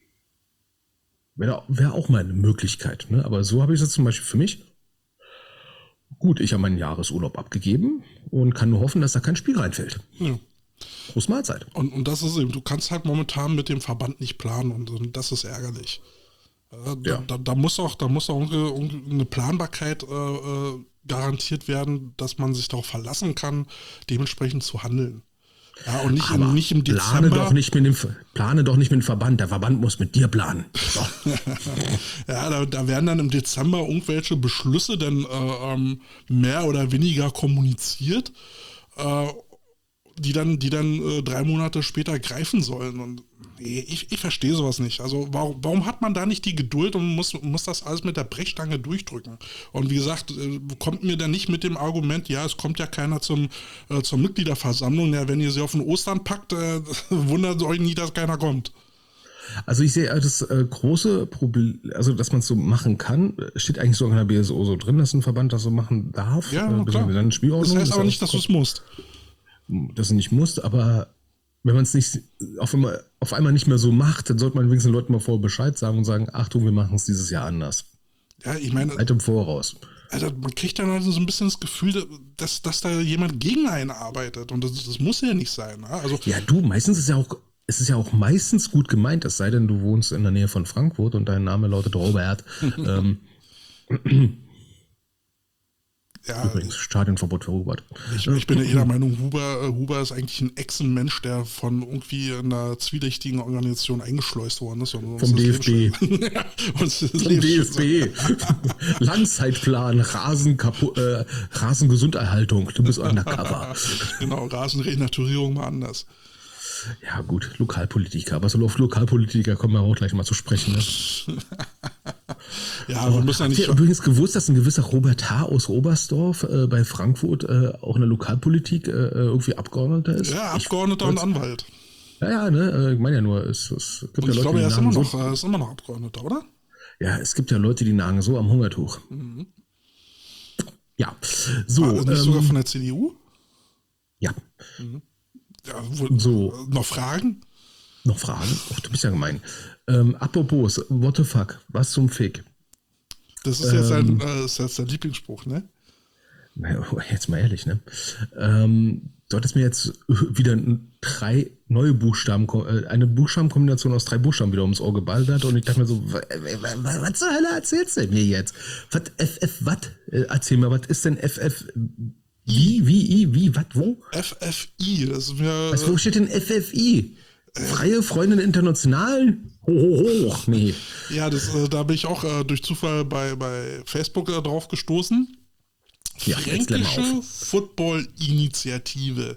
S1: Wäre auch mal eine Möglichkeit. Ne? Aber so habe ich es jetzt zum Beispiel für mich. Gut, ich habe meinen Jahresurlaub abgegeben und kann nur hoffen, dass da kein Spiel reinfällt. Ja. Groß Mahlzeit.
S3: Und das ist eben, du kannst halt momentan mit dem Verband nicht planen und das ist ärgerlich. Da muss auch eine Planbarkeit garantiert werden, dass man sich darauf verlassen kann, dementsprechend zu handeln. Ja, und nicht im Dezember.
S1: Plane doch nicht mit dem Verband. Der Verband muss mit dir planen. So.
S3: Ja, da werden dann im Dezember irgendwelche Beschlüsse dann mehr oder weniger kommuniziert, die dann 3 Monate später greifen sollen. Und ich verstehe sowas nicht. Also warum hat man da nicht die Geduld und muss das alles mit der Brechstange durchdrücken? Und wie gesagt, kommt mir dann nicht mit dem Argument, ja, es kommt ja keiner zur Mitgliederversammlung. Ja, wenn ihr sie auf den Ostern packt, wundert euch nie, dass keiner kommt. Also ich sehe das große Problem, also dass man es so machen kann, steht eigentlich so in der BSO so drin, dass ein Verband das so machen darf. Ja, klar. Dann Spielordnung. Das heißt aber nicht, dass du es musst. Dass du nicht musst, aber wenn man es nicht auf einmal nicht mehr so macht, dann sollte man wenigstens den Leuten mal vorher Bescheid sagen und sagen, Achtung, wir machen es dieses Jahr anders. Ja, ich meine, weit im Voraus. Also man kriegt dann also so ein bisschen das Gefühl, dass da jemand gegen einen arbeitet. Und das muss ja nicht sein. Ne? Also,
S1: Ja, du, meistens es ist ja auch meistens gut gemeint, es sei denn, du wohnst in der Nähe von Frankfurt und dein Name lautet Robert.
S3: ja,
S1: Übrigens, Stadionverbot für Robert.
S3: ich bin ja der Meinung, Huber ist eigentlich ein Echsenmensch, der von irgendwie einer zwielichtigen Organisation eingeschleust worden ist. Und
S1: Vom DFB.
S3: Vom
S1: DFB. Langzeitplan, Rasengesunderhaltung. Du bist undercover.
S3: Genau, Rasenrenaturierung mal anders.
S1: Ja, gut, Lokalpolitiker. Aber so auf Lokalpolitiker kommen wir auch gleich mal zu sprechen. Ne?
S3: Ja, wir müssen ja
S1: Habt
S3: nicht.
S1: ihr übrigens gewusst, dass ein gewisser Robert H. aus Oberstdorf bei Frankfurt auch in der Lokalpolitik irgendwie Abgeordneter ist?
S3: Ja, Abgeordneter und Anwalt.
S1: Ja, ne? Ich meine ja nur, es gibt
S3: Und
S1: ja
S3: ich
S1: Leute,
S3: glaube,
S1: die
S3: er ist
S1: nagen
S3: immer noch Abgeordneter, oder?
S1: Ja, es gibt ja Leute, die nagen so am Hungertuch. Ja, so.
S3: Nicht sogar von der CDU?
S1: Ja,
S3: Ja,
S1: So.
S3: Noch Fragen?
S1: noch Fragen? Oh, du bist ja gemein. Apropos, what the fuck? Was zum Fick?
S3: Das ist jetzt dein Lieblingsspruch, ne?
S1: Na, jetzt mal ehrlich, ne? Du hattest mir jetzt wieder eine Buchstabenkombination aus 3 Buchstaben wieder ums Ohr geballert und ich dachte mir so, was zur Hölle erzählst du denn mir jetzt? Was, was? Erzähl mal, was ist denn FF? Wie, was, wo?
S3: FFI, das ist mir.
S1: Wo steht denn FFI? Freie Freundin International? Ho. Nee.
S3: Ja, da bin ich auch durch Zufall bei Facebook drauf gestoßen.
S1: Ja, jetzt klemmer
S3: Fränkische
S1: auf.
S3: Football-Initiative.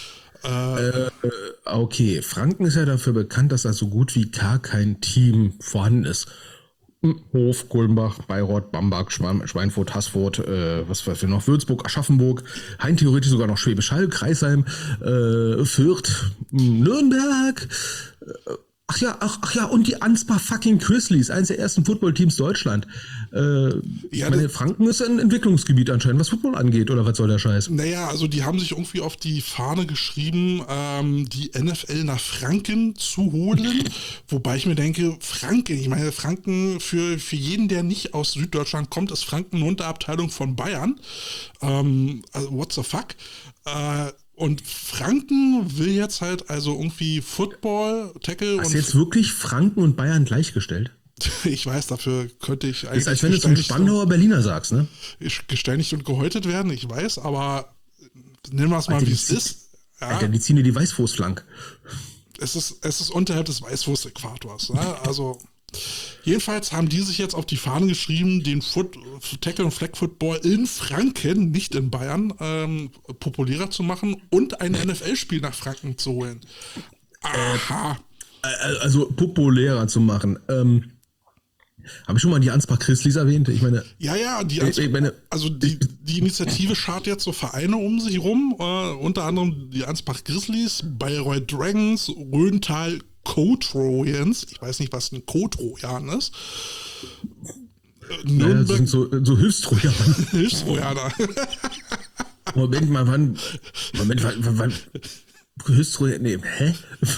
S1: Okay, Franken ist ja dafür bekannt, dass da so gut wie gar kein Team vorhanden ist. Hof, Kulmbach, Bayreuth, Bamberg, Schweinfurt, Haßfurt, was weiß ich noch, Würzburg, Aschaffenburg, Hain theoretisch sogar noch Schwäbisch Hall, Kreisheim, Fürth, Nürnberg, ach ja, und die Ansbach fucking Grizzlies, eines der ersten Footballteams Deutschland. Franken ist ein Entwicklungsgebiet anscheinend, was Football angeht, oder was soll der Scheiß?
S3: Naja, also die haben sich irgendwie auf die Fahne geschrieben, die NFL nach Franken zu holen. Wobei ich mir denke, Franken, für jeden, der nicht aus Süddeutschland kommt, ist Franken eine Unterabteilung von Bayern. Also what the fuck? Und Franken will jetzt halt also irgendwie Football, Tackle
S1: Hast
S3: und...
S1: du jetzt wirklich Franken und Bayern gleichgestellt?
S3: Ich weiß, dafür könnte ich eigentlich...
S1: Das ist, als wenn du zum Spandauer Berliner sagst, ne?
S3: Gesteinigt und gehäutet werden, ich weiß, aber nennen wir es mal, wie es ist. Ja,
S1: Alter, die ziehen dir die Weißwurstflank.
S3: es ist unterhalb des Weißwurst-Äquators. Ne? Also, jedenfalls haben die sich jetzt auf die Fahne geschrieben, den Tackle- und Flag-Football in Franken, nicht in Bayern, populärer zu machen und ein NFL-Spiel nach Franken zu holen. Aha.
S1: Also populärer zu machen. Habe ich schon mal die Ansbach Grizzlies erwähnt? Ich meine,
S3: Ja, die Initiative schart jetzt so Vereine um sich rum, unter anderem die Ansbach Grizzlies, Bayreuth Dragons, Rhöntal Co-Trojans, ich weiß nicht, was ein Co-Trojan ist.
S1: das
S3: Nürnberg
S1: sind so Hilfstrojaner.
S3: Hilfstrojaner.
S1: Moment mal, wann Hilfstrojaner, nee, hä?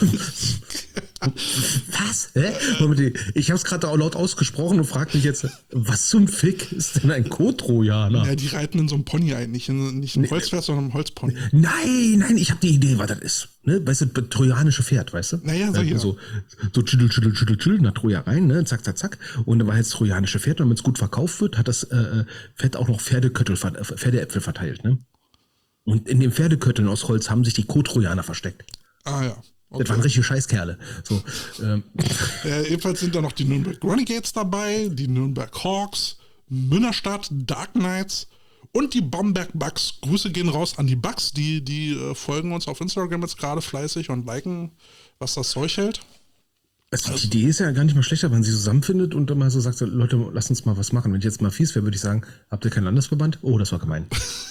S1: Was? Hä? Moment, ich habe es gerade laut ausgesprochen und frage mich jetzt, was zum Fick ist denn ein Co-Trojaner?
S3: Ja, die reiten in so einem Pony ein, nicht ein Holzpferd, sondern ein Holzpony.
S1: Nein, ich habe die Idee, was das ist. Ne? Weißt du, trojanische Pferd, weißt du?
S3: Naja, so, ja.
S1: So schüttel, nach Troja rein, ne? Zack. Und dann war jetzt trojanische Pferd und wenn es gut verkauft wird, hat das Pferd auch noch Pferdeäpfel verteilt, ne? Und in den Pferdekötteln aus Holz haben sich die Co-Trojaner versteckt.
S3: Ah ja. Okay.
S1: Das waren richtige Scheißkerle. So,
S3: Ebenfalls sind da noch die Nürnberg Renegades dabei, die Nürnberg Hawks, Münnerstadt Dark Knights und die Bamberg Bucks. Grüße gehen raus an die Bucks, die folgen uns auf Instagram jetzt gerade fleißig und liken, was das Zeug hält.
S1: Also die Idee ist ja gar nicht mal schlechter, wenn man sie zusammenfindet und dann mal so sagt, so, Leute, lasst uns mal was machen. Wenn ich jetzt mal fies wäre, würde ich sagen, habt ihr keinen Landesverband? Oh, das war gemein.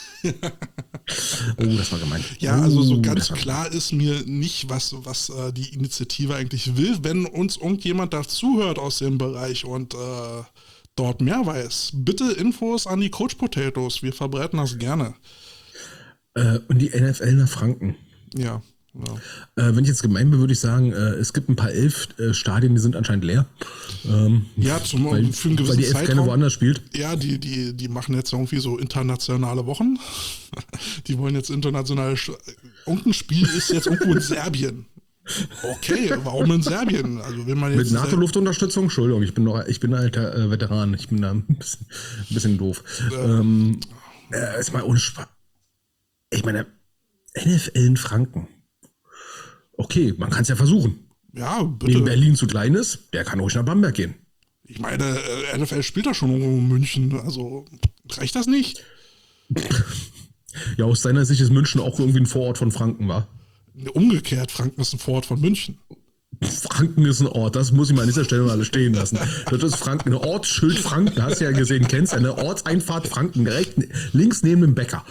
S3: Ja, also so ganz klar ist mir nicht, was die Initiative eigentlich will. Wenn uns irgendjemand dazuhört aus dem Bereich und dort mehr weiß, bitte Infos an die Coach Potatoes. Wir verbreiten das gerne.
S1: Und die NFL nach Franken.
S3: Ja.
S1: Wenn ich jetzt gemein bin, würde ich sagen, es gibt ein paar 11 Stadien, die sind anscheinend leer.
S3: Ja, für einen gewissen
S1: weil die 11 keine
S3: Zeitraum.
S1: woanders spielt.
S3: Ja, die machen jetzt irgendwie so internationale Wochen. Die wollen jetzt internationale... Irgendein Spiel ist jetzt irgendwo in Serbien. Okay, warum in Serbien? Also wenn man jetzt
S1: Mit NATO-Luftunterstützung? Entschuldigung, ich bin ein alter Veteran. Ich bin da ein bisschen doof. Ist mal ohne Spaß. Ich meine, NFL in Franken. Okay, man kann es ja versuchen.
S3: Ja, bitte.
S1: Wenn Berlin zu klein ist, der kann ruhig nach Bamberg gehen.
S3: Ich meine, NFL spielt da schon irgendwo in München. Also reicht das nicht?
S1: Ja, aus seiner Sicht ist München auch irgendwie ein Vorort von Franken, wa?
S3: Umgekehrt, Franken ist ein Vorort von München.
S1: Franken ist ein Ort, das muss ich mal an dieser Stelle mal alles stehen lassen. Das ist Franken, ein Ortsschild Franken, hast du ja gesehen, kennst eine Ortseinfahrt Franken, direkt links neben dem Bäcker.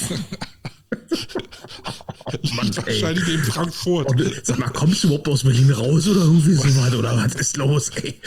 S3: Mann, wahrscheinlich neben Frankfurt.
S1: Und, sag mal, kommst du überhaupt aus Berlin raus oder irgendwie so was? Oder was ist los, ey?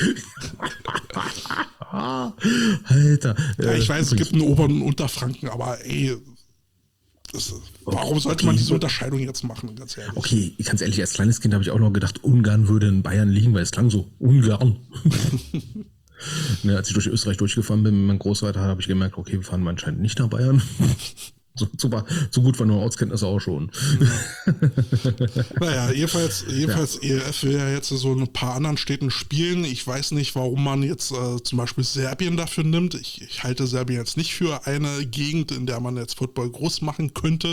S1: Alter.
S3: Ja, ich weiß, es gibt einen Ober- und Unterfranken, aber ey, warum sollte man diese Unterscheidung jetzt machen, ganz ehrlich?
S1: Okay, ganz ehrlich, als kleines Kind habe ich auch noch gedacht, Ungarn würde in Bayern liegen, weil es klang so, Ungarn. Ne, als ich durch Österreich durchgefahren bin mit meinem Großvater, habe ich gemerkt, okay, wir fahren anscheinend nicht nach Bayern. So gut war nur Ortskenntnisse auch schon.
S3: Naja, jedenfalls ELF will ja jetzt so ein paar anderen Städten spielen. Ich weiß nicht, warum man jetzt zum Beispiel Serbien dafür nimmt. Ich halte Serbien jetzt nicht für eine Gegend, in der man jetzt Football groß machen könnte.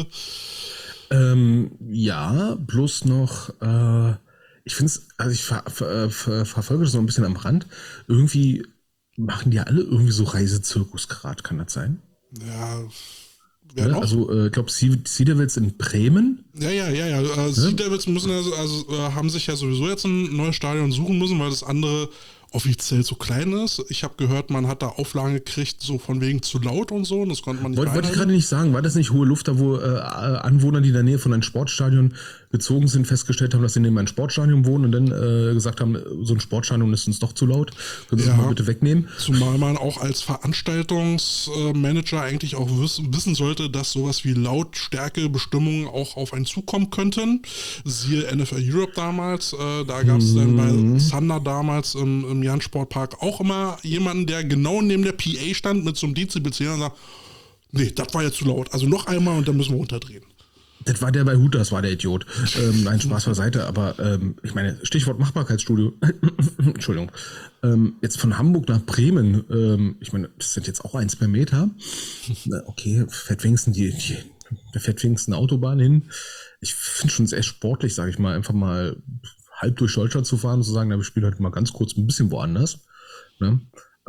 S1: Ja, bloß noch, ich finde es, also ich verfolge das so ein bisschen am Rand. Irgendwie machen die ja alle irgendwie so Reisezirkus gerade, kann das sein?
S3: Ja,
S1: ja, also ich glaube, Sea Devils in Bremen.
S3: Ja. Sea Devils müssen haben sich ja sowieso jetzt ein neues Stadion suchen müssen, weil das andere offiziell zu klein ist. Ich habe gehört, man hat da Auflagen gekriegt, so von wegen zu laut und so, und das konnte man nicht
S1: Wollte ich gerade nicht sagen, war das nicht hohe Luft, da wo Anwohner, die in der Nähe von einem Sportstadion gezogen sind, festgestellt haben, dass sie neben einem Sportstadion wohnen und dann gesagt haben, so ein Sportstadion ist uns doch zu laut, können Sie das mal bitte wegnehmen?
S3: Zumal man auch als Veranstaltungsmanager eigentlich auch wissen sollte, dass sowas wie Lautstärkebestimmungen auch auf einen zukommen könnten. Siehe NFL Europe damals, da gab es dann bei Thunder damals im Jan-Sportpark auch immer jemanden, der genau neben der PA stand mit so einem Dezibelzähler und sagt, nee, das war jetzt zu laut, also noch einmal und dann müssen wir runterdrehen.
S1: Das war der bei Hooters, war der Idiot. Nein, Spaß beiseite, aber ich meine, Stichwort Machbarkeitsstudio. Entschuldigung. Jetzt von Hamburg nach Bremen, ich meine, das sind jetzt auch 1 per Meter. Okay, fährt wenigstens da fährt wenigstens eine Autobahn hin. Ich finde schon sehr sportlich, sage ich mal, einfach mal halb durch Deutschland zu fahren und zu sagen, na, wir spielen heute mal ganz kurz ein bisschen woanders. Ne?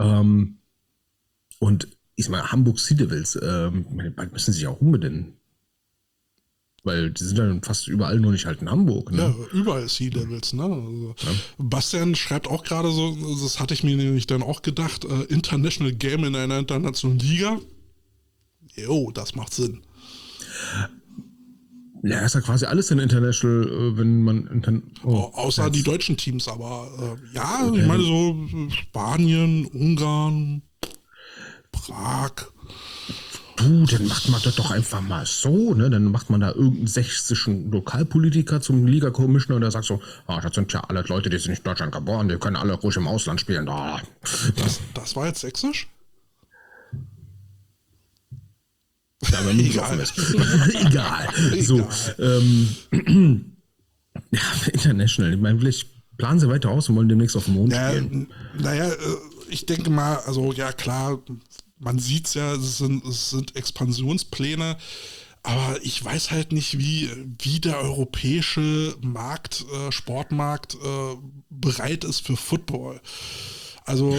S1: Und ich meine, Hamburg Sea Devils, bald müssen sie sich auch umbenennen. Weil die sind dann fast überall, nur nicht halt in Hamburg. Ne?
S3: Ja, überall Sea Devils. Ne? Also, ja. Bastian schreibt auch gerade so, das hatte ich mir nämlich dann auch gedacht, International Game in einer internationalen Liga. Jo, das macht Sinn.
S1: Ja, ist ja quasi alles in International, wenn man...
S3: außer die deutschen Teams, aber okay. Ich meine so Spanien, Ungarn, Prag...
S1: Du, dann macht man das doch einfach mal so, ne? Dann macht man da irgendeinen sächsischen Lokalpolitiker zum Liga-Commissioner und der sagt so, das sind ja alle Leute, die sind nicht in Deutschland geboren, die können alle ruhig im Ausland spielen.
S3: Das war jetzt sächsisch?
S1: Ja, aber nicht Egal. Egal. So, ja, International. Ich meine, vielleicht planen sie weiter aus und wollen demnächst auf den Mond spielen.
S3: Naja, ich denke mal, also ja klar, man sieht es ja, es sind Expansionspläne, aber ich weiß halt nicht, wie der europäische Markt, Sportmarkt bereit ist für Football. Also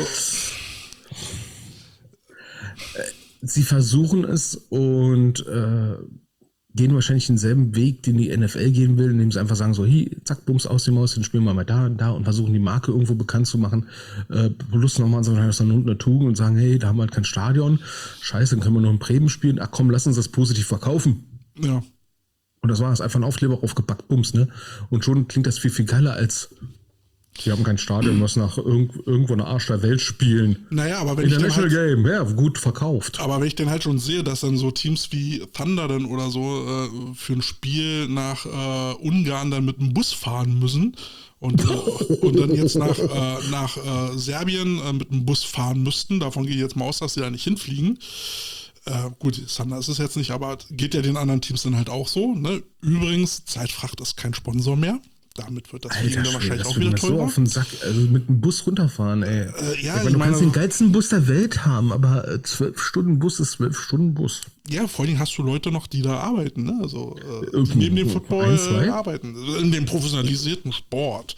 S1: sie versuchen es und gehen wahrscheinlich denselben Weg, den die NFL gehen will, indem sie einfach sagen so, hier, zack, bums, aus dem Maus, dann spielen wir mal da und da und versuchen die Marke irgendwo bekannt zu machen. Plus nochmal so eine Tugend und sagen, hey, da haben wir halt kein Stadion. Scheiße, dann können wir noch in Bremen spielen. Ach komm, lass uns das positiv verkaufen.
S3: Ja.
S1: Und das war es, einfach ein Aufkleber aufgepackt, bums, ne? Und schon klingt das viel, viel geiler als Die haben kein Stadion, was nach irgendwo in der Arsch der Welt spielen.
S3: Naja, aber wenn ich
S1: International Game, ja, gut verkauft.
S3: Aber wenn ich dann halt schon sehe, dass dann so Teams wie Thunder dann oder so für ein Spiel nach Ungarn dann mit dem Bus fahren müssen und dann jetzt nach Serbien mit dem Bus fahren müssten, davon gehe ich jetzt mal aus, dass sie da nicht hinfliegen. Gut, Thunder ist es jetzt nicht, aber geht ja den anderen Teams dann halt auch so. Ne? Übrigens, Zeitfracht ist kein Sponsor mehr. Damit wird das Fliegen dann wahrscheinlich auch wieder teurer.
S1: So auf den Sack, also mit dem Bus runterfahren, ey.
S3: Ja,
S1: du kannst den geilsten Bus der Welt haben, aber 12 Stunden Bus ist 12 Stunden Bus.
S3: Ja, vor allem hast du Leute noch, die da arbeiten, ne? Also neben dem Football arbeiten, in dem professionalisierten Sport.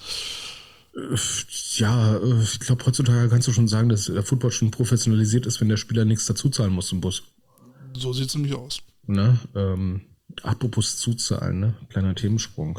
S1: Ja, ich glaube, heutzutage kannst du schon sagen, dass der Football schon professionalisiert ist, wenn der Spieler nichts dazu zahlen muss im Bus.
S3: So sieht es nämlich aus.
S1: Ne? Apropos zuzahlen, ne? Kleiner Themensprung.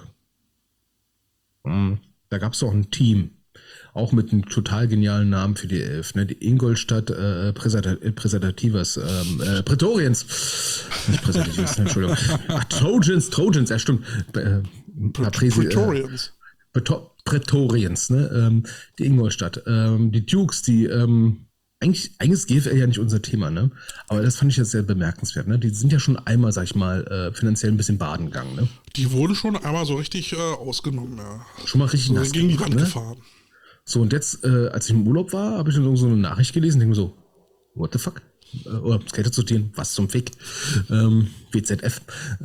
S1: Da gab es auch ein Team, auch mit einem total genialen Namen für die Elf, ne? Die Ingolstadt Präsentativas, Prätoriens. Nicht Präsentativas, Entschuldigung. Ach, Trojans, ja stimmt.
S3: Prätoriens.
S1: Prätoriens, ne? Die Ingolstadt. Die Dukes, die eigentlich ist GFL ja nicht unser Thema, ne? Aber das fand ich jetzt sehr bemerkenswert, ne? Die sind ja schon einmal, sag ich mal, finanziell ein bisschen baden gegangen, ne?
S3: Die wurden schon einmal so richtig ausgenommen, ja.
S1: Schon mal richtig
S3: so
S1: nass
S3: gegen die
S1: gemacht,
S3: Wand
S1: ne?
S3: gefahren.
S1: So, und jetzt, als ich im Urlaub war, habe ich dann so eine Nachricht gelesen, denke mir so, what the fuck? Oder Skater zu zitieren, was zum Fick? WZF.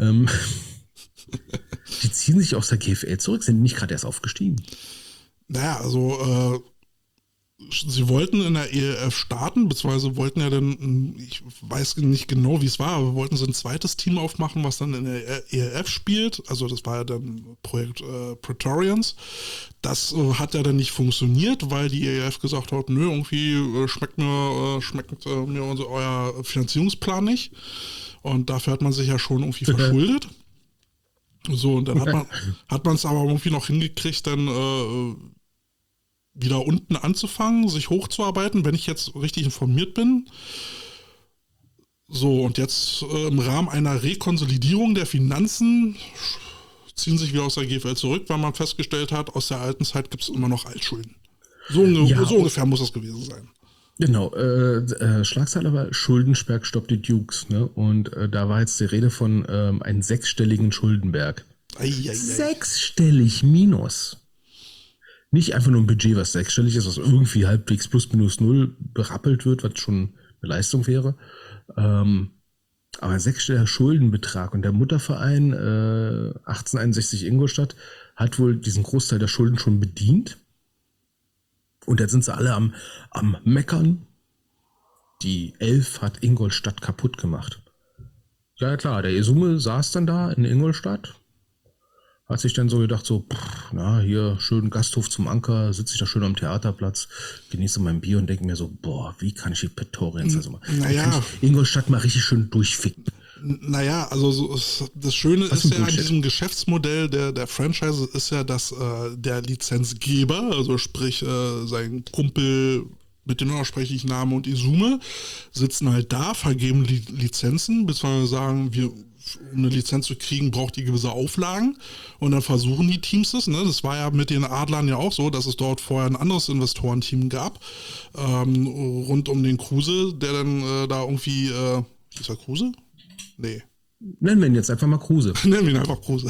S1: Die ziehen sich aus der GFL zurück, sind nicht gerade erst aufgestiegen.
S3: Naja, also sie wollten in der ELF starten, beziehungsweise wollten ja dann, ich weiß nicht genau, wie es war, aber wollten sie ein zweites Team aufmachen, was dann in der ELF spielt. Also das war ja dann Projekt Praetorians. Das hat ja dann nicht funktioniert, weil die ELF gesagt hat, nö, irgendwie schmeckt mir euer Finanzierungsplan nicht. Und dafür hat man sich ja schon irgendwie verschuldet. So, und dann hat man es aber irgendwie noch hingekriegt, dann wieder unten anzufangen, sich hochzuarbeiten, wenn ich jetzt richtig informiert bin. So, und jetzt im Rahmen einer Rekonsolidierung der Finanzen ziehen sich wieder aus der GFL zurück, weil man festgestellt hat, aus der alten Zeit gibt es immer noch Altschulden. So ungefähr muss das gewesen sein.
S1: Genau, Schlagzeile war Schuldensberg stoppt die Dukes, ne? Und da war jetzt die Rede von einem sechsstelligen Schuldenberg. Sechsstellig minus. Nicht einfach nur ein Budget, was sechsstellig ist, was irgendwie halbwegs plus minus null berappelt wird, was schon eine Leistung wäre. Aber ein sechsstelliger Schuldenbetrag. Und der Mutterverein 1861 Ingolstadt hat wohl diesen Großteil der Schulden schon bedient. Und jetzt sind sie alle am Meckern. Die Elf hat Ingolstadt kaputt gemacht. Ja klar, der Esume saß dann da in Ingolstadt. Hat sich dann so gedacht, so, hier schön Gasthof zum Anker, sitze ich da schön am Theaterplatz, genieße mein Bier und denke mir so, wie kann ich die Prätoriens also mal, kann ich Ingolstadt mal richtig schön durchficken.
S3: Naja, also das Schöne ist ja an diesem Geschäftsmodell der Franchise ist ja, dass der Lizenzgeber, also sprich sein Kumpel mit dem unersprechlichen Namen und Esume, sitzen halt da, vergeben Lizenzen, beziehungsweise sagen, um eine Lizenz zu kriegen, braucht die gewisse Auflagen und dann versuchen die Teams es. Ne? Das war ja mit den Adlern ja auch so, dass es dort vorher ein anderes Investorenteam gab, rund um den Kruse, der dann da irgendwie, ist er Kruse? Nee.
S1: Nennen wir ihn jetzt einfach mal Kruse.
S3: Nennen wir ihn einfach Kruse.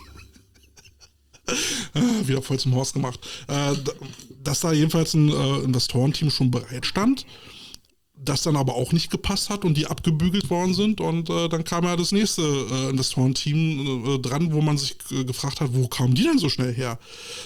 S3: Wieder voll zum Horst gemacht. Dass da jedenfalls ein Investorenteam schon bereit stand, das dann aber auch nicht gepasst hat und die abgebügelt worden sind und dann kam ja das nächste Investorenteam dran, wo man sich gefragt hat, wo kamen die denn so schnell her?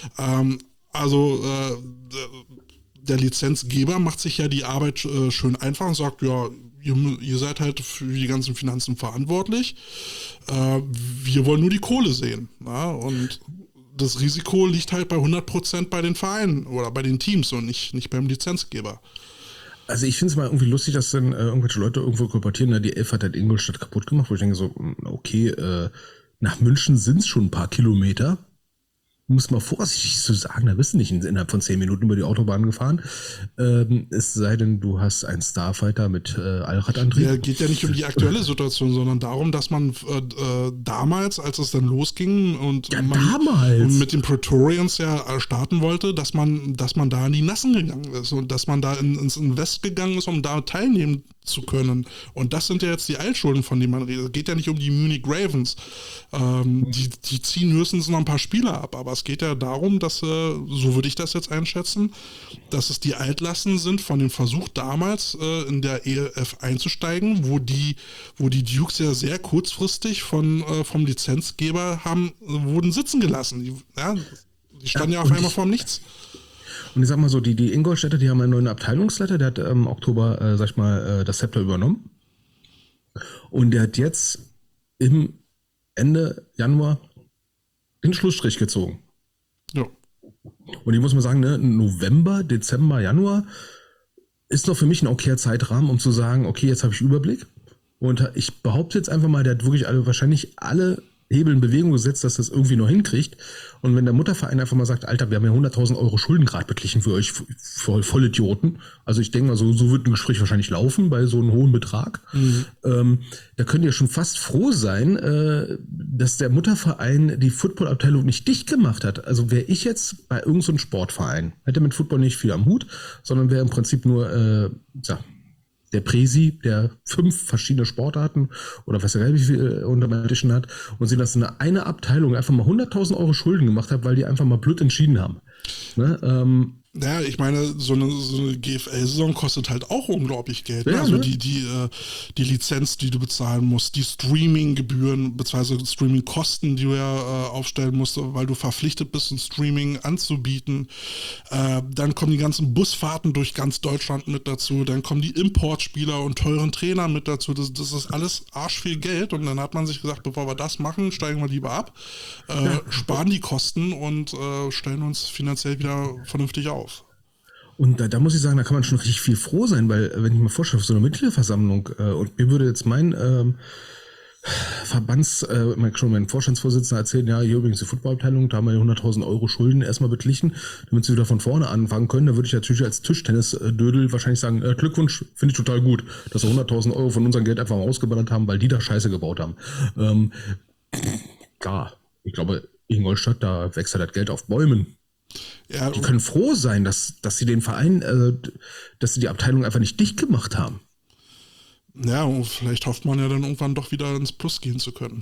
S3: Der Lizenzgeber macht sich ja die Arbeit schön einfach und sagt, ja, ihr seid halt für die ganzen Finanzen verantwortlich. Wir wollen nur die Kohle sehen. Ja? Und das Risiko liegt halt bei 100% bei den Vereinen oder bei den Teams und nicht beim Lizenzgeber.
S1: Also ich finde es mal irgendwie lustig, dass dann irgendwelche Leute irgendwo kolportieren, ne, die Elf hat halt Ingolstadt kaputt gemacht, wo ich denke so, okay, nach München sind es schon ein paar Kilometer. muss man vorsichtig zu sagen, da bist du nicht innerhalb von 10 Minuten über die Autobahn gefahren. Es sei denn, du hast einen Starfighter mit Allradantrieb.
S3: Ja, geht ja nicht um die aktuelle Situation, sondern darum, dass man damals, als es dann losging und man mit den Praetorians ja starten wollte, dass man da in die Nassen gegangen ist und dass man da ins Invest gegangen ist, um da teilnehmen zu können. Und das sind ja jetzt die Altschulden, von denen man redet. Es geht ja nicht um die Munich Ravens. Die ziehen höchstens noch ein paar Spieler ab, aber es geht ja darum, dass, so würde ich das jetzt einschätzen, dass es die Altlasten sind von dem Versuch damals in der ELF einzusteigen, wo die Dukes ja sehr kurzfristig vom Lizenzgeber wurden sitzen gelassen. Die standen ja auf einmal vorm Nichts.
S1: Und ich sag mal so, die Ingolstädter, die haben einen neuen Abteilungsleiter, der hat im Oktober, das Zepter übernommen. Und der hat jetzt im Ende Januar den Schlussstrich gezogen.
S3: Ja.
S1: Und ich muss mal sagen, ne, November, Dezember, Januar ist noch für mich ein okayer Zeitrahmen, um zu sagen, okay, jetzt habe ich Überblick. Und ich behaupte jetzt einfach mal, der hat wirklich wahrscheinlich alle Hebel in Bewegung gesetzt, dass das irgendwie noch hinkriegt. Und wenn der Mutterverein einfach mal sagt, Alter, wir haben ja 100.000 Euro Schulden gerade beglichen für euch Vollidioten. Also ich denke mal, so wird ein Gespräch wahrscheinlich laufen bei so einem hohen Betrag. Da könnt ihr schon fast froh sein, dass der Mutterverein die Footballabteilung nicht dicht gemacht hat. Also wäre ich jetzt bei irgendeinem so Sportverein, hätte mit Football nicht viel am Hut, sondern wäre im Prinzip nur, der Präsi, der 5 verschiedene Sportarten oder was er wie viel unter meinem Tisch hat und sie das in eine Abteilung einfach mal 100.000 Euro Schulden gemacht hat, weil die einfach mal blöd entschieden haben. Ne?
S3: Ja, ich meine, so eine GFL-Saison kostet halt auch unglaublich Geld.
S1: Ja,
S3: also
S1: ne?
S3: die Lizenz, die du bezahlen musst, die Streaming-Gebühren bzw. Streaming-Kosten, die du ja aufstellen musst, weil du verpflichtet bist, ein Streaming anzubieten. Dann kommen die ganzen Busfahrten durch ganz Deutschland mit dazu. Dann kommen die Importspieler und teuren Trainer mit dazu. Das ist alles arschviel Geld. Und dann hat man sich gesagt, bevor wir das machen, steigen wir lieber ab, sparen die Kosten und stellen uns finanziell wieder vernünftig auf.
S1: Und da muss ich sagen, da kann man schon richtig viel froh sein, weil wenn ich mir vorstelle, so eine Mitgliederversammlung und mir würde jetzt mein mein Vorstandsvorsitzender erzählen, ja, hier übrigens die Footballabteilung, da haben wir 100.000 Euro Schulden erstmal beglichen, damit sie wieder von vorne anfangen können, da würde ich natürlich als Tischtennis-Dödel wahrscheinlich sagen, Glückwunsch, finde ich total gut, dass wir 100.000 Euro von unserem Geld einfach mal ausgeballert haben, weil die da Scheiße gebaut haben. Ja, ich glaube, in Ingolstadt, da wächst ja das Geld auf Bäumen.
S3: Ja,
S1: die können froh sein, dass sie den Verein, dass sie die Abteilung einfach nicht dicht gemacht haben.
S3: Ja, und vielleicht hofft man ja dann irgendwann doch wieder ins Plus gehen zu können.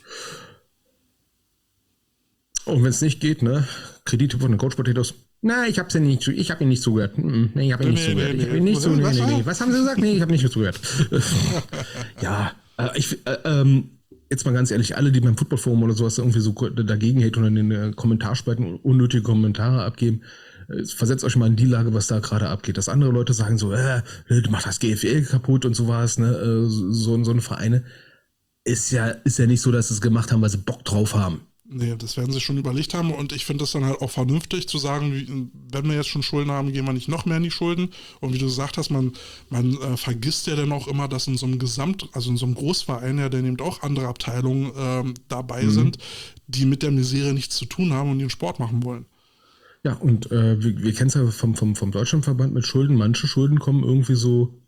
S1: Und wenn es nicht geht, ne? Kredite von den Coach Potatoes. Na, ich habe nicht zugehört. Nee, ich habe nicht zugehört. Was haben sie gesagt? Nee, ich habe nicht zugehört. Ja, jetzt mal ganz ehrlich, alle, die beim Footballforum oder sowas irgendwie so dagegen haten und in den Kommentarspalten unnötige Kommentare abgeben, versetzt euch mal in die Lage, was da gerade abgeht. Dass andere Leute sagen so, du machst das GFL kaputt und sowas, ne? So eine Vereine. Ist ja nicht so, dass sie es gemacht haben, weil sie Bock drauf haben.
S3: Nee, das werden sie schon überlegt haben und ich finde das dann halt auch vernünftig zu sagen, wenn wir jetzt schon Schulden haben, gehen wir nicht noch mehr in die Schulden. Und wie du gesagt hast, man vergisst ja dann auch immer, dass in so einem in so einem Großverein ja dann eben auch andere Abteilungen dabei sind, die mit der Misere nichts zu tun haben und den Sport machen wollen.
S1: Ja, und wir kennen es ja vom Deutschlandverband mit Schulden. Manche Schulden kommen irgendwie so,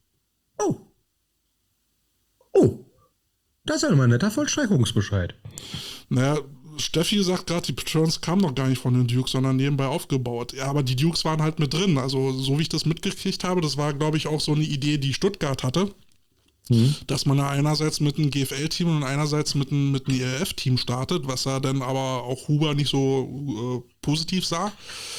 S1: das ist ja immer ein netter Vollstreckungsbescheid.
S3: Naja, Steffi sagt gerade, die Patrons kamen noch gar nicht von den Dukes, sondern nebenbei aufgebaut. Ja, aber die Dukes waren halt mit drin. Also so wie ich das mitgekriegt habe, das war, glaube ich, auch so eine Idee, die Stuttgart hatte. Dass man da einerseits mit einem GFL-Team und einerseits mit einem ELF-Team startet, was ja dann aber auch Huber nicht so positiv sah.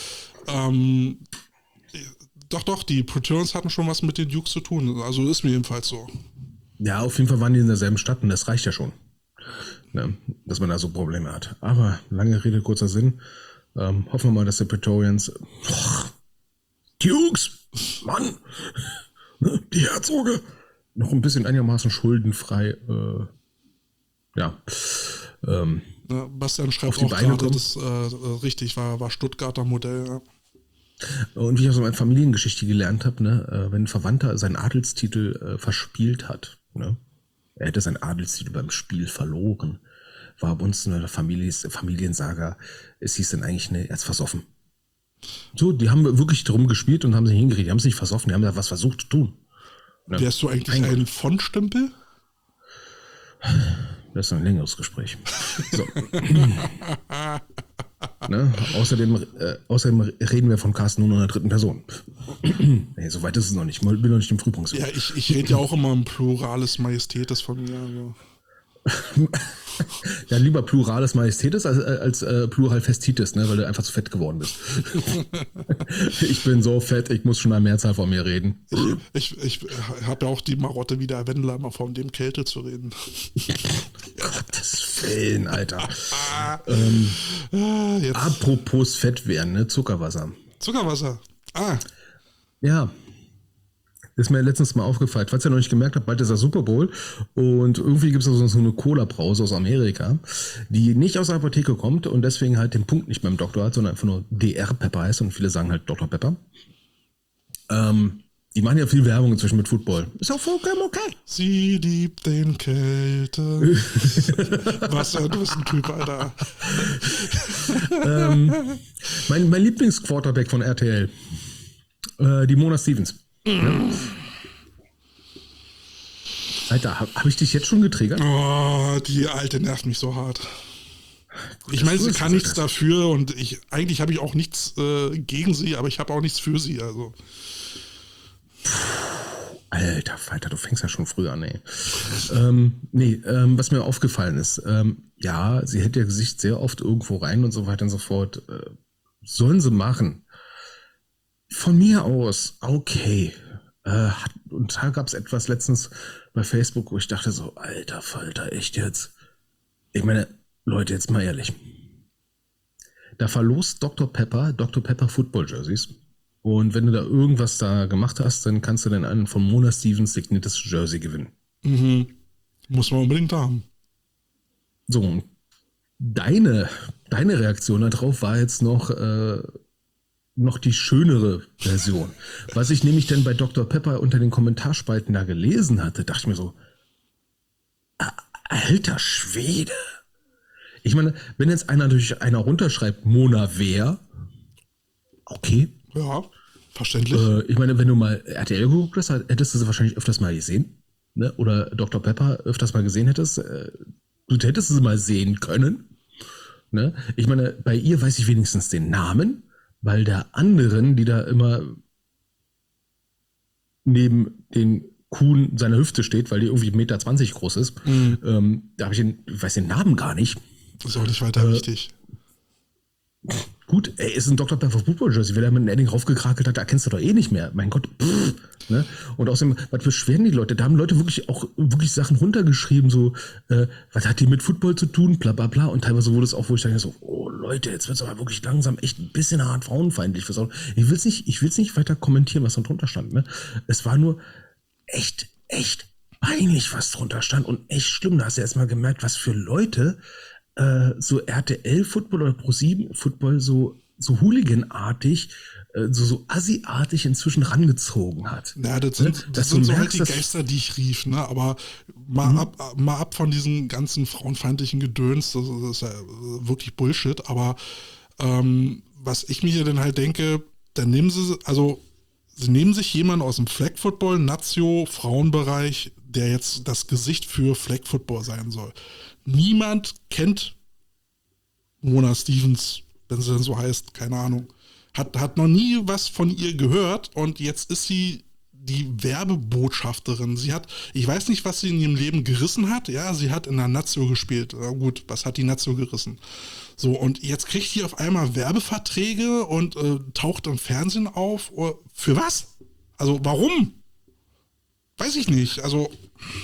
S3: Doch, die Patrons hatten schon was mit den Dukes zu tun. Also ist mir jedenfalls so.
S1: Ja, auf jeden Fall waren die in derselben Stadt und das reicht ja schon. Ne, dass man da so Probleme hat. Aber lange Rede, kurzer Sinn. Hoffen wir mal, dass die Praetorians Dukes, Mann, ne, die Herzoge, noch ein bisschen einigermaßen schuldenfrei,
S3: Bastian schreibt auch gerade, das richtig war Stuttgarter Modell. Ja.
S1: Und wie ich aus meiner Familiengeschichte gelernt habe, ne, wenn ein Verwandter seinen Adelstitel verspielt hat, ne, er hätte seinen Adelstitel beim Spiel verloren, war bei uns eine Familiensaga. Es hieß dann eigentlich, er ist versoffen. So, die haben wirklich drum gespielt und haben sich hingekriegt. Die haben sich nicht versoffen, die haben da was versucht zu tun.
S3: Wärst du eigentlich ein Von-Stempel?
S1: Das ist ein längeres Gespräch. So. Ne? Außerdem reden wir von Carsten nur in der dritten Person. Nee, so weit ist es noch nicht. Ich will noch nicht im Frühpunkt.
S3: Ja, ich rede ja auch immer im Plurales Majestätes von mir. Also.
S1: Ja, lieber Plurales Majestätes als Plural Festitis, ne? Weil du einfach zu fett geworden bist. Ich bin so fett, ich muss schon eine Mehrzahl von mir reden.
S3: Ich habe ja auch die Marotte wie der Wendler, mal von dem Kälte zu reden.
S1: Gottes Willen, Alter.
S3: Jetzt.
S1: Apropos fett werden, ne? Zuckerwasser.
S3: Zuckerwasser.
S1: Ja. Ist mir letztens mal aufgefallen, falls ihr noch nicht gemerkt habt, bald ist der Super Bowl und irgendwie gibt es so eine Cola-Brause aus Amerika, die nicht aus der Apotheke kommt und deswegen halt den Punkt nicht beim Doktor hat, sondern einfach nur DR Pepper heißt und viele sagen halt Dr. Pepper. Die machen ja viel Werbung inzwischen mit Football. Ist auch vollkommen okay.
S3: Sie liebt den Kälte. Was du bist ein Typ, Alter.
S1: Mein Lieblingsquarterback von RTL, die Mona Stevens. Ja. Alter, hab ich dich jetzt schon getriggert?
S3: Oh, die Alte nervt mich so hart. Ich meine, sie kann nichts dafür und eigentlich habe ich auch nichts gegen sie, aber ich habe auch nichts für sie. Also.
S1: Alter Falter, du fängst ja schon früh an, ey. Was mir aufgefallen ist, ja, sie hält ihr Gesicht sehr oft irgendwo rein und so weiter und so fort. Sollen sie machen. Von mir aus, okay. Und da gab es etwas letztens bei Facebook, wo ich dachte so, alter Falter, echt jetzt? Ich meine, Leute, jetzt mal ehrlich. Da verlost Dr. Pepper Football Jerseys. Und wenn du da irgendwas da gemacht hast, dann kannst du dann einen von Mona Stevens signiertes Jersey gewinnen.
S3: Mhm. Muss man unbedingt haben.
S1: So, und deine Reaktion darauf war jetzt noch die schönere Version. Was ich nämlich dann bei Dr. Pepper unter den Kommentarspalten da gelesen hatte, dachte ich mir so, alter Schwede. Ich meine, wenn jetzt einer runterschreibt, Mona wer, okay.
S3: Ja, verständlich.
S1: Ich meine, wenn du mal RTL geguckt hast, hättest du sie wahrscheinlich öfters mal gesehen. Ne? Oder Dr. Pepper öfters mal gesehen hättest. Du hättest sie mal sehen können. Ne? Ich meine, bei ihr weiß ich wenigstens den Namen. Weil der anderen, die da immer neben den Kuhn seiner Hüfte steht, weil die irgendwie 1,20 Meter groß ist, da habe ich weiß den Namen gar nicht.
S3: Das ist auch nicht weiter wichtig.
S1: Gut, ist ein Dr. Pepper Football Jersey. Wer da mit einem Edding raufgekrakelt hat, da kennst du doch eh nicht mehr. Mein Gott. Ne? Und außerdem, was beschweren die Leute? Da haben Leute wirklich Sachen runtergeschrieben, so, was hat die mit Football zu tun, bla bla bla. Und teilweise wurde es auch, wo ich dachte so, oh Leute, jetzt wird es aber wirklich langsam echt ein bisschen hart frauenfeindlich. Ich will's nicht weiter kommentieren, was da drunter stand. Ne? Es war nur echt peinlich, was drunter stand und echt schlimm. Da hast du erst mal gemerkt, was für Leute so RTL-Football oder Pro7-Football so Hooligan-artig, so Assi-artig inzwischen rangezogen hat.
S3: Ja, das sind so halt die Geister, die ich rief, ne? Aber mal ab von diesen ganzen frauenfeindlichen Gedöns, das ist ja wirklich Bullshit, aber was ich mir dann halt denke, dann nehmen sie nehmen sich jemanden aus dem Flag Football, Nazio, Frauenbereich, der jetzt das Gesicht für Flag Football sein soll. Niemand kennt Mona Stevens, wenn sie denn so heißt, keine Ahnung. Hat noch nie was von ihr gehört und jetzt ist sie die Werbebotschafterin. Ich weiß nicht, was sie in ihrem Leben gerissen hat. Ja, sie hat in der Nazio gespielt. Na gut, was hat die Nazio gerissen? So, und jetzt kriegt die auf einmal Werbeverträge und taucht im Fernsehen auf. Für was? Also, warum? Weiß ich nicht. Also...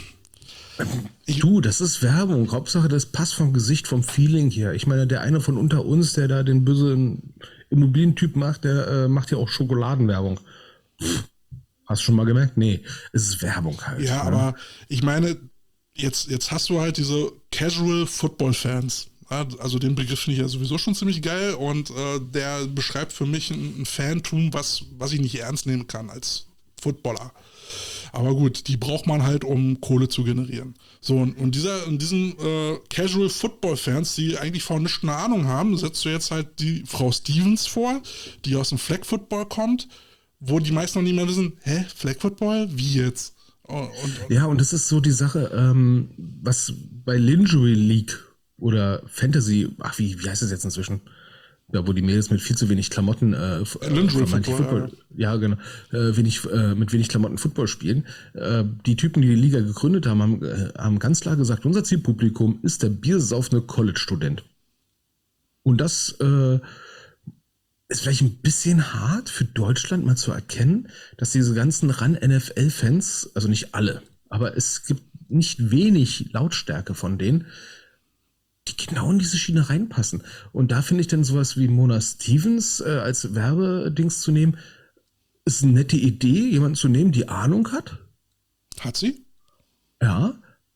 S1: das ist Werbung. Hauptsache, das passt vom Gesicht, vom Feeling her. Ich meine, der eine von unter uns, der da den bösen Immobilientyp macht, der macht ja auch Schokoladenwerbung. Hast du schon mal gemerkt? Nee, es ist Werbung halt.
S3: Ja, ne? Aber ich meine, jetzt hast du halt diese Casual Football Fans. Also den Begriff finde ich ja sowieso schon ziemlich geil und der beschreibt für mich ein Fantum, was ich nicht ernst nehmen kann als Footballer. Aber gut, die braucht man halt, um Kohle zu generieren. So, und diesen Casual-Football-Fans, die eigentlich von nichts eine Ahnung haben, setzt du jetzt halt die Frau Stevens vor, die aus dem Flag-Football kommt, wo die meisten noch nicht mehr wissen, Flag-Football? Wie jetzt?
S1: Und das ist so die Sache, was bei Lingerie League oder Fantasy, wie heißt das jetzt inzwischen? Ja, wo die Mädels mit viel zu wenig Klamotten
S3: Football.
S1: Ja, genau. Mit wenig Klamotten Football spielen. Die Typen, die Liga gegründet haben, haben ganz klar gesagt, unser Zielpublikum ist der biersaufende College-Student. Und das ist vielleicht ein bisschen hart für Deutschland mal zu erkennen, dass diese ganzen RAN-NFL-Fans, also nicht alle, aber es gibt nicht wenig Lautstärke von denen, die genau in diese Schiene reinpassen. Und da finde ich dann sowas wie Mona Stevens als Werbedings zu nehmen, ist eine nette Idee, jemanden zu nehmen, die Ahnung hat.
S3: Hat sie?
S1: Ja.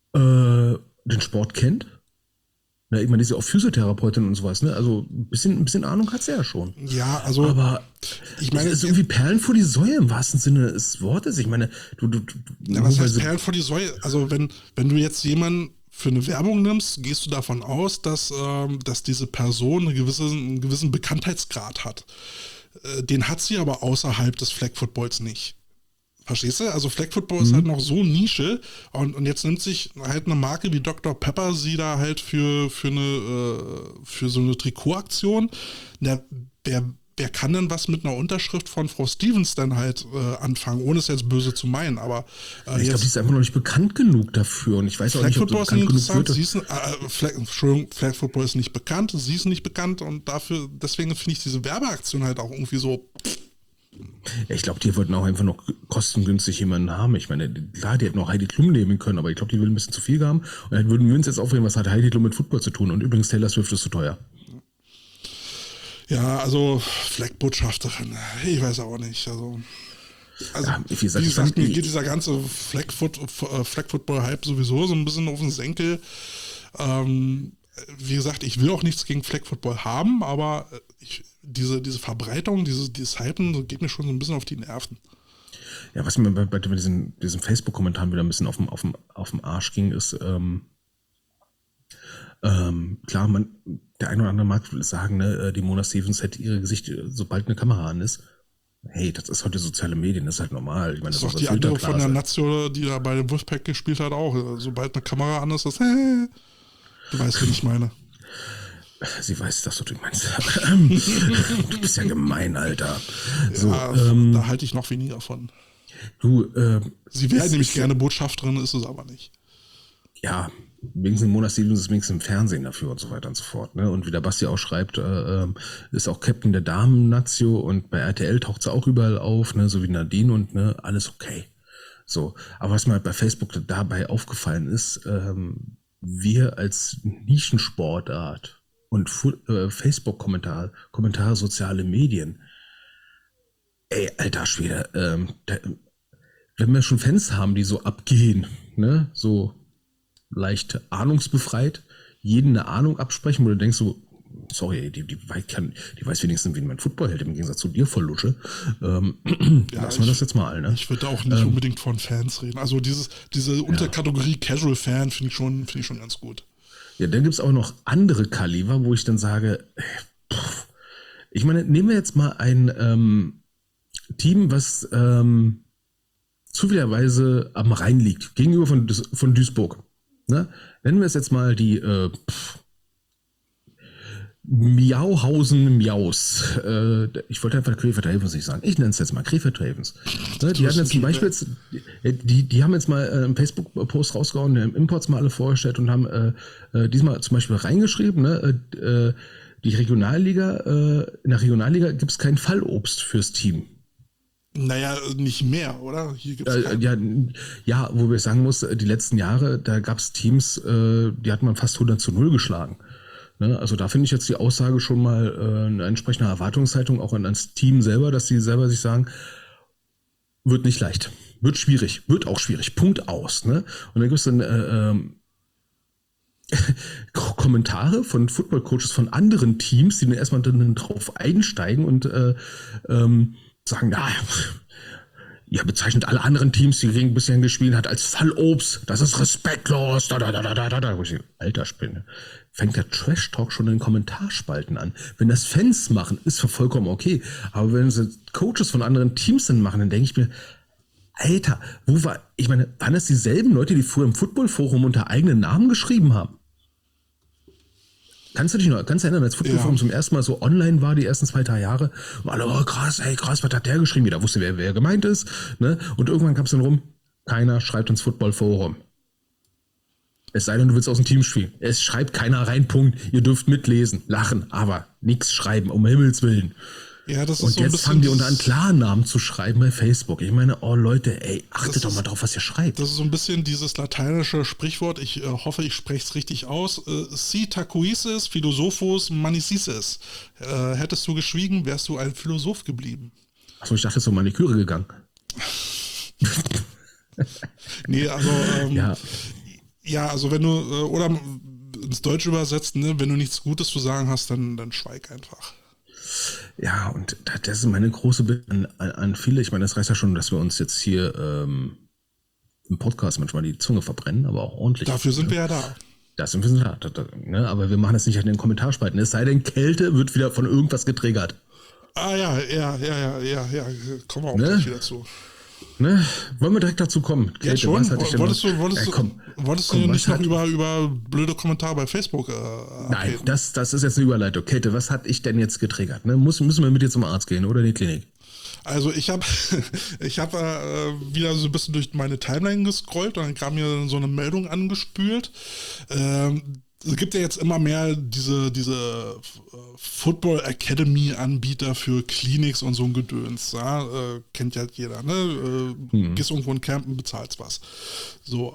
S1: Den Sport kennt. Na, ich meine, die ist ja auch Physiotherapeutin und sowas, ne? Also ein bisschen Ahnung hat sie ja schon.
S3: Ja, also.
S1: Aber
S3: ich meine,
S1: es ist irgendwie Perlen vor die Säue im wahrsten Sinne des Wortes. Ich meine,
S3: was heißt Perlen vor die Säue? Also wenn du jetzt jemanden für eine Werbung nimmst, gehst du davon aus, dass diese Person einen gewissen Bekanntheitsgrad hat. Den hat sie aber außerhalb des Flag Footballs nicht. Verstehst du? Also Flag Football ist halt noch so Nische und jetzt nimmt sich halt eine Marke wie Dr. Pepper sie da halt für so eine Trikotaktion. Wer kann denn was mit einer Unterschrift von Frau Stevens dann halt anfangen, ohne es jetzt böse zu meinen, aber
S1: ich glaube, die ist einfach noch nicht bekannt genug dafür und ich weiß auch
S3: Flag
S1: nicht, ob
S3: Football
S1: sie bekannt genug
S3: wird. Flag Football ist nicht bekannt, sie ist nicht bekannt und deswegen finde ich diese Werbeaktion halt auch irgendwie so.
S1: Ja, ich glaube, die wollten auch einfach noch kostengünstig jemanden haben. Ich meine, klar, die hätten auch Heidi Klum nehmen können, aber ich glaube, die will ein bisschen zu viel haben. Und dann würden wir uns jetzt aufregen, was hat Heidi Klum mit Football zu tun? Und übrigens, Taylor Swift ist zu teuer.
S3: Ja, also Flag-Botschafterin, ich weiß auch nicht. Also
S1: ja, wie gesagt,
S3: mir geht dieser ganze Flag-Football-Hype sowieso so ein bisschen auf den Senkel. Wie gesagt, ich will auch nichts gegen Flag-Football haben, aber diese Verbreitung, dieses Hypen geht mir schon so ein bisschen auf die Nerven.
S1: Ja, was mir bei diesen Facebook-Kommentaren wieder ein bisschen auf dem Arsch ging, ist, klar, der eine oder andere mag sagen, ne, die Mona Stevens hätte ihr Gesicht, sobald eine Kamera an ist. Hey, das ist heute soziale Medien, das ist halt normal. Ich meine,
S3: das ist auch die andere von der Nazio, die da bei dem Wolfpack gespielt hat, auch. Sobald eine Kamera an ist, du weißt, wie ich meine.
S1: Sie weiß, dass du meinst. Du bist ja gemein, Alter. So,
S3: da halte ich noch weniger von. Sie wäre nämlich gerne Botschafterin, ist es aber nicht.
S1: Ja, wenigstens Mona Stevens ist wenigstens im Fernsehen dafür und so weiter und so fort. Ne? Und wie der Basti auch schreibt, ist auch Captain der Damen-Nazio und bei RTL taucht sie auch überall auf, ne? So wie Nadine und ne, alles okay. So, aber was mir halt bei Facebook dabei aufgefallen ist, wir als Nischensportart und Facebook-Kommentare, soziale Medien, ey, alter Schwede, wenn wir schon Fans haben, die so abgehen, ne, so leicht ahnungsbefreit, jeden eine Ahnung absprechen, wo du denkst so, sorry, die weiß wenigstens, wie man Football hält, im Gegensatz zu dir, voll Lusche. Lassen wir das jetzt mal, ne?
S3: Ich würde auch nicht unbedingt von Fans reden. Also diese Unterkategorie Casual Fan finde ich schon ganz gut.
S1: Ja, dann gibt es auch noch andere Kaliber, wo ich dann sage, ich meine, nehmen wir jetzt mal ein Team, was zufälligerweise am Rhein liegt, gegenüber von Duisburg. Ne? Nennen wir es jetzt mal die Miauhausen Miaus. Ich wollte einfach Krefeld Ravens nicht sagen. Ich nenne es jetzt mal Krefeld Ravens. Ne, die hatten jetzt zum Beispiel die haben jetzt mal einen Facebook-Post rausgehauen, die haben Imports mal alle vorgestellt und haben diesmal zum Beispiel reingeschrieben, ne, die Regionalliga, in der Regionalliga gibt es kein Fallobst fürs Team.
S3: Naja, nicht mehr, oder? Hier gibt's
S1: ja, wo wir sagen muss, die letzten Jahre, da gab es Teams, die hat man fast 100-0 geschlagen. Ne? Also da finde ich jetzt die Aussage schon mal eine entsprechende Erwartungshaltung auch an das Team selber, dass sie selber sich sagen, wird nicht leicht, wird schwierig, wird auch schwierig, Punkt aus. Ne? Und dann gibt es dann Kommentare von Football-Coaches von anderen Teams, die dann erstmal dann drauf einsteigen und sagen, ja, Ja, bezeichnet alle anderen Teams, die gegen bisher gespielt hat, als Fallobst. Das ist respektlos. Wo ich denke, alter Spinne. Fängt der Trash-Talk schon in den Kommentarspalten an. Wenn das Fans machen, ist vollkommen okay. Aber wenn es Coaches von anderen Teams dann machen, dann denke ich mir, Alter, waren das dieselben Leute, die früher im Football-Forum unter eigenen Namen geschrieben haben? Kannst du dich noch erinnern, als Football-Forum zum ersten Mal so online war, die ersten 2-3 Jahre? Und alle, oh krass, was hat der geschrieben? Jeder wusste, wer gemeint ist. Ne? Und irgendwann kam es dann rum, keiner schreibt ins Football-Forum. Es sei denn, du willst aus dem Team spielen. Es schreibt keiner rein, Punkt. Ihr dürft mitlesen, lachen, aber nichts schreiben, um Himmels Willen.
S3: Ja, das ist
S1: und
S3: so
S1: jetzt fangen die unter einen Klarnamen zu schreiben bei Facebook. Ich meine, oh Leute, ey, achtet doch mal drauf, was ihr schreibt.
S3: Das ist so ein bisschen dieses lateinische Sprichwort, ich hoffe, ich spreche es richtig aus. Si tacuisis, philosophus manicisis. Hättest du geschwiegen, wärst du ein Philosoph geblieben.
S1: Achso, ich dachte, es ist so Maniküre gegangen.
S3: Nee, also ja, also wenn du, oder ins Deutsche übersetzt, ne, wenn du nichts Gutes zu sagen hast, dann schweig einfach.
S1: Ja, und das ist meine große Bitte an viele. Ich meine, das reicht ja schon, dass wir uns jetzt hier im Podcast manchmal die Zunge verbrennen, aber auch ordentlich.
S3: Dafür sind wir ja da.
S1: Das sind wir da. Ne? Aber wir machen das nicht in den Kommentarspalten. Es sei denn, Kälte wird wieder von irgendwas getriggert.
S3: Ah ja. Kommen wir auch gleich wieder zu.
S1: Ne? Wollen wir direkt dazu kommen? Kälte,
S3: jetzt schon? Wolltest du nicht noch über blöde Kommentare bei Facebook
S1: Nein, das ist jetzt eine Überleitung. Kälte, was hat ich denn jetzt getriggert? Ne? Müssen wir mit dir zum Arzt gehen oder in die Klinik?
S3: Also ich habe wieder so ein bisschen durch meine Timeline gescrollt und dann kam mir so eine Meldung angespült. Es gibt ja jetzt immer mehr diese Football Academy Anbieter für Clinics und so ein Gedöns. Ja? Kennt ja jeder, ne? Gehst irgendwo in Campen, bezahlst was. So,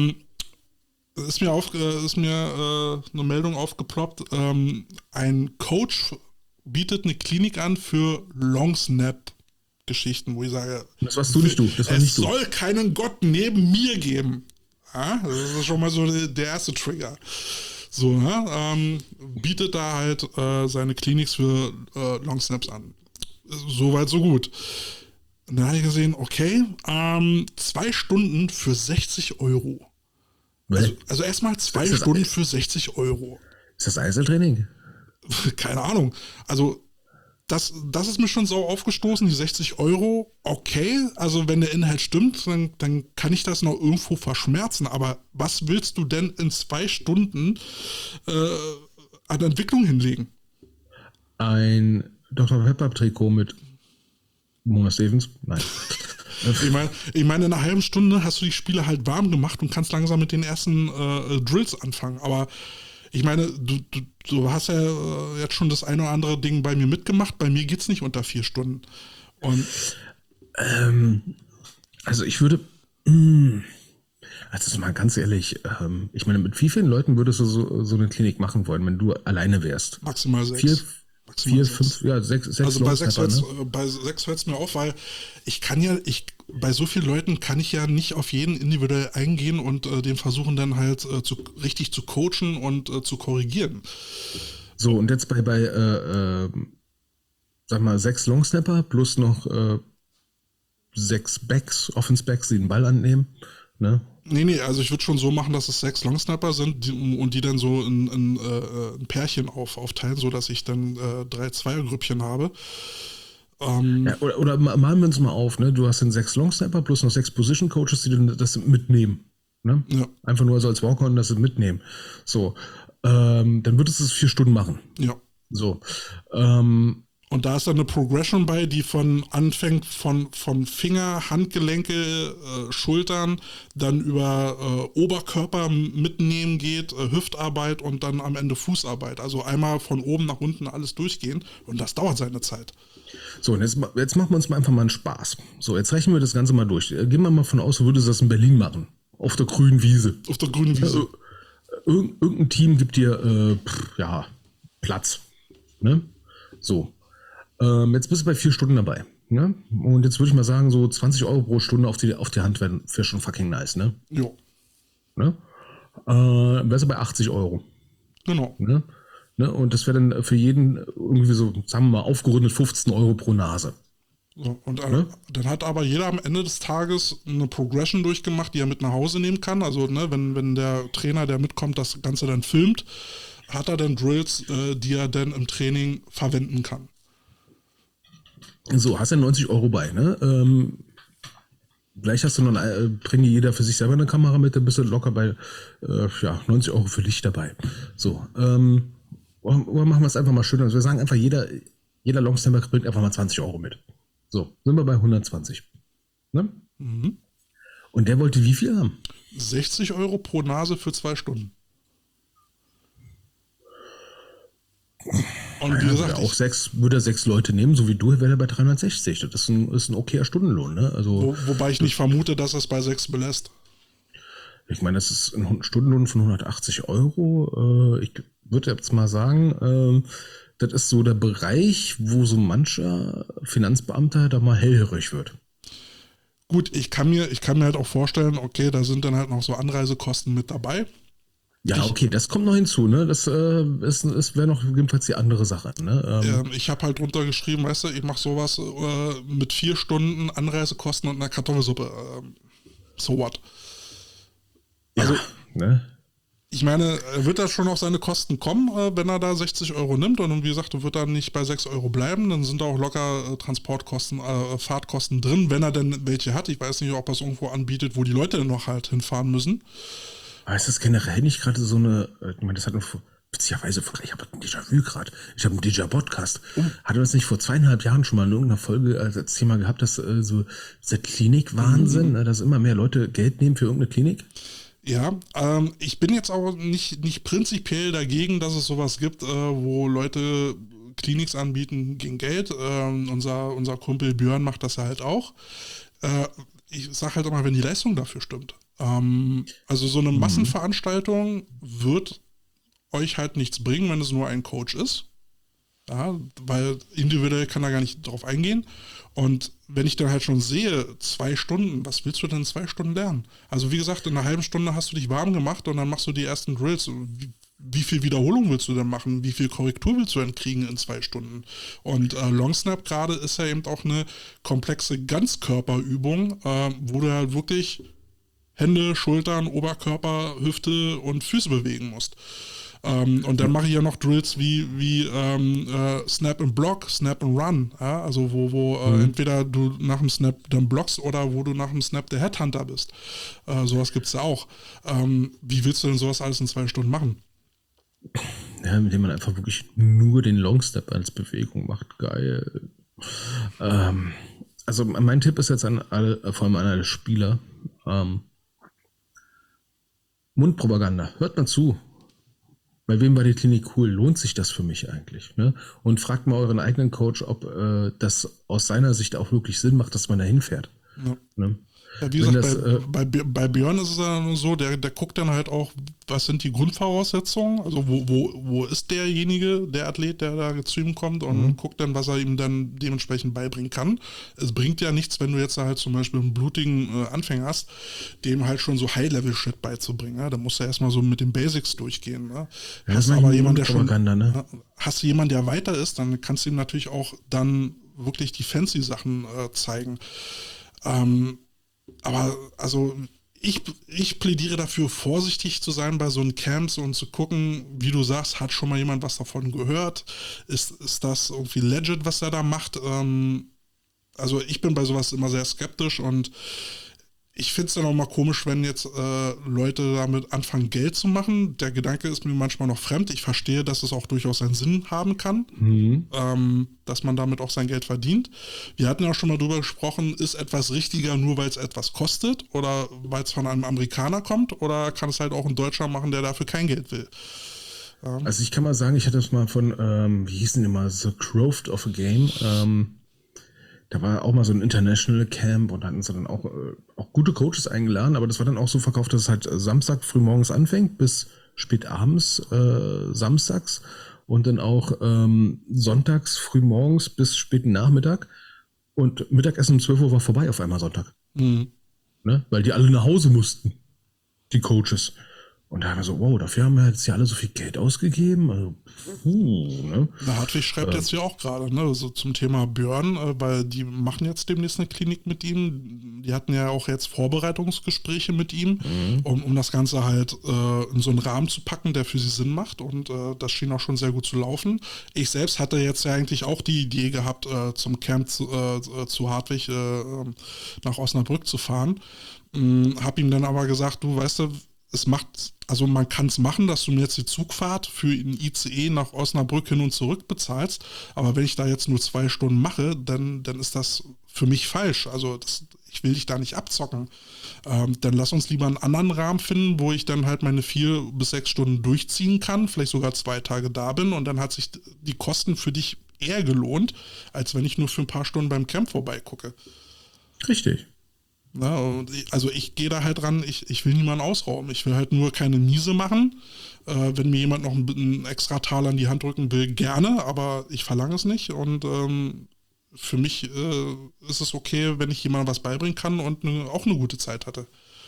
S3: ist mir eine Meldung aufgeploppt. Ein Coach bietet eine Klinik an für Long Snap Geschichten, wo ich sage,
S1: das warst du nicht du.
S3: Es soll keinen Gott neben mir geben. Ja, das ist schon mal so der erste Trigger. So, ne? Bietet da halt seine Clinics für Long Snaps an. Soweit, so gut. Und dann habe ich gesehen, okay, 2 Stunden für 60 €. Also erstmal 2 Stunden für 60 €.
S1: Ist das Einzeltraining?
S3: Keine Ahnung. Also das ist mir schon sau aufgestoßen, die 60 €, okay, also wenn der Inhalt stimmt, dann kann ich das noch irgendwo verschmerzen, aber was willst du denn in 2 Stunden an Entwicklung hinlegen?
S1: Ein Dr. Pepper-Trikot mit Mona Stevens? Nein.
S3: Ich meine, in einer halben Stunde hast du die Spiele halt warm gemacht und kannst langsam mit den ersten Drills anfangen, aber ich meine, du hast ja jetzt schon das eine oder andere Ding bei mir mitgemacht. Bei mir geht es nicht unter 4 Stunden. Und
S1: also ich würde, also mal ganz ehrlich, ich meine, mit wie vielen Leuten würdest du so eine Klinik machen wollen, wenn du alleine wärst?
S3: Maximal 6.
S1: 4, 5, ja, 6.
S3: Also bei 6 hört es mir auf, weil bei so vielen Leuten kann ich ja nicht auf jeden individuell eingehen und den versuchen dann halt richtig zu coachen und zu korrigieren.
S1: So, und jetzt bei sag mal, 6 Longsnapper plus noch 6 Backs, Offense-Backs, die den Ball annehmen, ne?
S3: Nee, also ich würde schon so machen, dass es 6 Longsnapper sind und die dann so in Pärchen aufteilen, sodass ich dann 3 Zweiergrüppchen habe.
S1: Ja, oder malen wir uns mal auf, ne? Du hast dann 6 Longsnapper plus noch 6 Position Coaches, die dann das mitnehmen. Ne? Ja. Einfach nur so als Walk-on das mitnehmen. So, dann würdest du es 4 Stunden machen.
S3: Ja.
S1: So.
S3: Und da ist dann eine Progression bei, die anfängt von Finger, Handgelenke, Schultern, dann über Oberkörper mitnehmen geht, Hüftarbeit und dann am Ende Fußarbeit. Also einmal von oben nach unten alles durchgehen und das dauert seine Zeit.
S1: So, und jetzt machen wir uns mal einfach mal einen Spaß. So, jetzt rechnen wir das Ganze mal durch. Gehen wir mal von aus, du würdest das in Berlin machen. Auf der grünen Wiese.
S3: Auf der grünen Wiese.
S1: Irgendein Team gibt dir, Platz. Ne? So. Jetzt bist du bei 4 Stunden dabei. Ne? Und jetzt würde ich mal sagen, so 20 € pro Stunde auf die Hand wäre schon fucking nice, ne?
S3: Jo.
S1: Ne? Wärst du bei 80 €.
S3: Genau.
S1: Ne? Und das wäre dann für jeden irgendwie so, sagen wir mal, aufgerundet 15 € pro Nase.
S3: So, und
S1: Ne?
S3: dann hat aber jeder am Ende des Tages eine Progression durchgemacht, die er mit nach Hause nehmen kann. Also ne, wenn der Trainer, der mitkommt, das Ganze dann filmt, hat er dann Drills, die er dann im Training verwenden kann.
S1: So, hast ja 90 Euro bei, ne? Gleich hast du noch, bringt jeder für sich selber eine Kamera mit, dann bist du locker bei 90 Euro für dich dabei. So, oder machen wir es einfach mal schön. Also wir sagen einfach, jeder Longsnapper bringt einfach mal 20 Euro mit. So, sind wir bei 120. Ne?
S3: Mhm.
S1: Und der wollte wie viel haben?
S3: 60 Euro pro Nase für 2 Stunden. Und wie gesagt,
S1: würde er 6 Leute nehmen, so wie du, wäre er bei 360. Das ist ein okayer Stundenlohn. Ne? Also,
S3: wobei ich nicht vermute, dass es bei 6 belässt.
S1: Ich meine, das ist ein Stundenlohn von 180 Euro. Ich würde jetzt mal sagen, das ist so der Bereich, wo so mancher Finanzbeamter da mal hellhörig wird.
S3: Gut, ich kann mir halt auch vorstellen, okay, da sind dann halt noch so Anreisekosten mit dabei.
S1: Ja, okay, das kommt noch hinzu, ne? Das wäre noch jedenfalls die andere Sache, ne?
S3: Ich habe halt runtergeschrieben, weißt du, ich mache sowas mit 4 Stunden Anreisekosten und einer Kartoffelsuppe. So what? Also,
S1: ne?
S3: Ich meine, wird da schon auf seine Kosten kommen, wenn er da 60 Euro nimmt und wie gesagt, wird er nicht bei 6 Euro bleiben, dann sind da auch locker Transportkosten, Fahrtkosten drin, wenn er denn welche hat. Ich weiß nicht, ob er es irgendwo anbietet, wo die Leute dann noch halt hinfahren müssen.
S1: Aber ist das generell nicht gerade so eine, ich meine, das hat witzigerweise, ich habe ein Déjà-vu gerade, ich habe einen Déjà-Podcast. Hatte das nicht vor 2,5 Jahren schon mal in irgendeiner Folge als Thema gehabt, dass so dieser Klinik-Wahnsinn, dass immer mehr Leute Geld nehmen für irgendeine Klinik?
S3: Ja, ich bin jetzt auch nicht prinzipiell dagegen, dass es sowas gibt, wo Leute Kliniks anbieten gegen Geld. Unser Kumpel Björn macht das ja halt auch. Ich sage halt immer, wenn die Leistung dafür stimmt. Also so eine Massenveranstaltung wird euch halt nichts bringen, wenn es nur ein Coach ist. Ja, weil individuell kann er gar nicht drauf eingehen. Und wenn ich dann halt schon sehe, 2 Stunden, was willst du denn in 2 Stunden lernen? Also wie gesagt, in einer halben Stunde hast du dich warm gemacht und dann machst du die ersten Drills. Wie viel Wiederholung willst du denn machen? Wie viel Korrektur willst du denn kriegen in 2 Stunden? Und Long Snap gerade ist ja eben auch eine komplexe Ganzkörperübung, wo du halt wirklich Hände, Schultern, Oberkörper, Hüfte und Füße bewegen musst. Und dann mache ich ja noch Drills wie Snap and Block, Snap and Run. Ja? Also wo entweder du nach dem Snap dann blockst oder wo du nach dem Snap der Headhunter bist. Sowas gibt es ja auch. Wie willst du denn sowas alles in 2 Stunden machen?
S1: Ja, mit dem man einfach wirklich nur den Long Step als Bewegung macht. Geil. Also mein Tipp ist jetzt an alle, vor allem an alle Spieler, Mundpropaganda. Hört mal zu. Bei wem war die Klinik cool? Lohnt sich das für mich eigentlich? Ne? Und fragt mal euren eigenen Coach, ob das aus seiner Sicht auch wirklich Sinn macht, dass man da hinfährt.
S3: Ja.
S1: Ne?
S3: Ja, wie gesagt, bei Björn ist es ja nur so, der guckt dann halt auch, was sind die Grundvoraussetzungen, also wo ist derjenige, der Athlet, der da zu ihm kommt und guckt dann, was er ihm dann dementsprechend beibringen kann. Es bringt ja nichts, wenn du jetzt halt zum Beispiel einen blutigen Anfänger hast, dem halt schon so High-Level-Shit beizubringen. Ja? Da musst du erstmal so mit den Basics durchgehen. Ne?
S1: Ja,
S3: hast aber jemand, der schon,
S1: ne?
S3: hast du jemanden, der weiter ist, dann kannst du ihm natürlich auch dann wirklich die fancy Sachen zeigen. Aber also ich plädiere dafür, vorsichtig zu sein bei so einen Camps und zu gucken, wie du sagst, hat schon mal jemand was davon gehört? Ist das irgendwie legit, was er da macht? Also ich bin bei sowas immer sehr skeptisch und ich finde es dann auch mal komisch, wenn jetzt Leute damit anfangen, Geld zu machen. Der Gedanke ist mir manchmal noch fremd. Ich verstehe, dass es auch durchaus einen Sinn haben kann, dass man damit auch sein Geld verdient. Wir hatten ja auch schon mal drüber gesprochen, ist etwas richtiger, nur weil es etwas kostet oder weil es von einem Amerikaner kommt, oder kann es halt auch ein Deutscher machen, der dafür kein Geld will?
S1: Also ich kann mal sagen, ich hatte das mal von, wie hieß denn immer, The Growth of a Game, da war auch mal so ein International Camp und da hatten sie dann auch gute Coaches eingeladen, aber das war dann auch so verkauft, dass es halt Samstag frühmorgens anfängt bis spät abends samstags und dann auch sonntags frühmorgens bis späten Nachmittag und Mittagessen um 12 Uhr war vorbei auf einmal Sonntag. Ne? Weil die alle nach Hause mussten, die Coaches. Und da haben wir so, wow, dafür haben wir jetzt ja alle so viel Geld ausgegeben. Also, ne?
S3: Na, Hartwig schreibt jetzt ja auch gerade, ne, so zum Thema Björn, weil die machen jetzt demnächst eine Klinik mit ihm. Die hatten ja auch jetzt Vorbereitungsgespräche mit ihm, um das Ganze halt in so einen Rahmen zu packen, der für sie Sinn macht. Und das schien auch schon sehr gut zu laufen. Ich selbst hatte jetzt ja eigentlich auch die Idee gehabt, zum Camp zu Hartwig nach Osnabrück zu fahren. Hab ihm dann aber gesagt, du weißt du, man kann es machen, dass du mir jetzt die Zugfahrt für ein ICE nach Osnabrück hin und zurück bezahlst, aber wenn ich da jetzt nur 2 Stunden mache, dann ist das für mich falsch. Also ich will dich da nicht abzocken. Dann lass uns lieber einen anderen Rahmen finden, wo ich dann halt meine 4 bis 6 Stunden durchziehen kann, vielleicht sogar 2 Tage da bin und dann hat sich die Kosten für dich eher gelohnt, als wenn ich nur für ein paar Stunden beim Camp vorbeigucke.
S1: Richtig.
S3: Na, also ich gehe da halt ran, ich will niemanden ausrauben. Ich will halt nur keine Miese machen. Wenn mir jemand noch einen extra Taler in die Hand drücken will, gerne, aber ich verlange es nicht. Und für mich ist es okay, wenn ich jemandem was beibringen kann und auch eine gute Zeit hatte.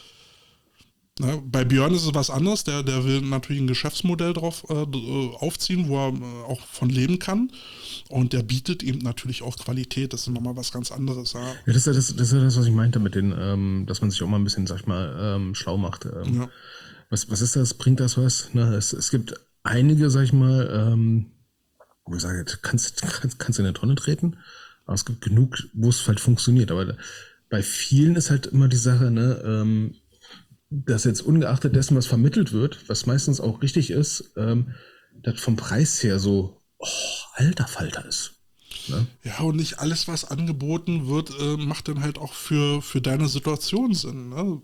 S3: Na, bei Björn ist es was anderes. Der will natürlich ein Geschäftsmodell drauf aufziehen, wo er auch von leben kann. Und der bietet eben natürlich auch Qualität. Das ist nochmal was ganz anderes. Ja,
S1: ja das ist das, was ich meinte mit den, dass man sich auch mal ein bisschen, sag ich mal, schlau macht.
S3: ja.
S1: Was ist das? Bringt das was? Ne? Es gibt einige, sag ich mal, wo ich sage, kannst in eine Tonne treten, aber es gibt genug, wo es halt funktioniert. Aber bei vielen ist halt immer die Sache, ne, dass jetzt ungeachtet dessen, was vermittelt wird, was meistens auch richtig ist, das vom Preis her so alter Falter ist. Ne?
S3: Ja, und nicht alles, was angeboten wird, macht dann halt auch für deine Situation Sinn. Ne?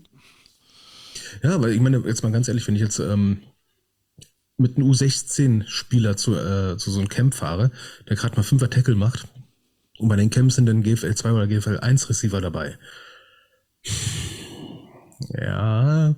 S1: Ja, weil ich meine, jetzt mal ganz ehrlich, wenn ich jetzt mit einem U16-Spieler zu so einem Camp fahre, der gerade mal 5er Tackle macht und bei den Camps sind dann GFL 2 oder GFL 1 Receiver dabei. Ja,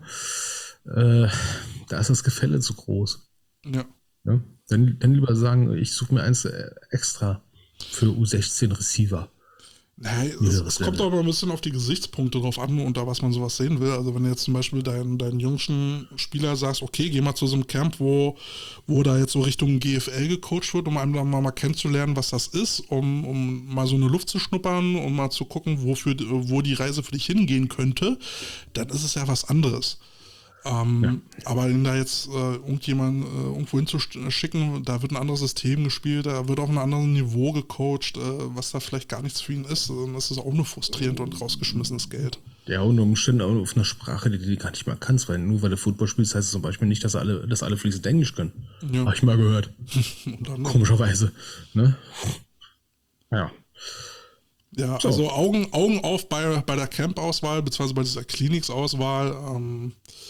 S1: da ist das Gefälle zu groß.
S3: Ja.
S1: Ja? Dann lieber sagen, ich suche mir eins extra für U16 Receiver.
S3: Naja, es kommt auch immer ein bisschen auf die Gesichtspunkte drauf an, unter was man sowas sehen will. Also wenn du jetzt zum Beispiel deinen jüngsten Spieler sagst, okay, geh mal zu so einem Camp, wo da jetzt so Richtung GFL gecoacht wird, um einem mal kennenzulernen, was das ist, um mal so eine Luft zu schnuppern, um mal zu gucken, wo die Reise für dich hingehen könnte, dann ist es ja was anderes. Aber wenn da jetzt irgendjemand irgendwo hinzuschicken, da wird ein anderes System gespielt, da wird auf einem anderen Niveau gecoacht, was da vielleicht gar nichts für ihn ist, dann ist es auch nur frustrierend und rausgeschmissenes Geld.
S1: Ja, und Umständen auch auf einer Sprache, die du gar nicht mal kannst, weil nur weil du Football spielst, heißt es zum Beispiel nicht, dass alle fließend Englisch können. Ja. Habe ich mal gehört. Komischerweise. Ne? Ja.
S3: Ja, so. Also Augen auf bei der Camp-Auswahl, beziehungsweise bei dieser Kliniksauswahl.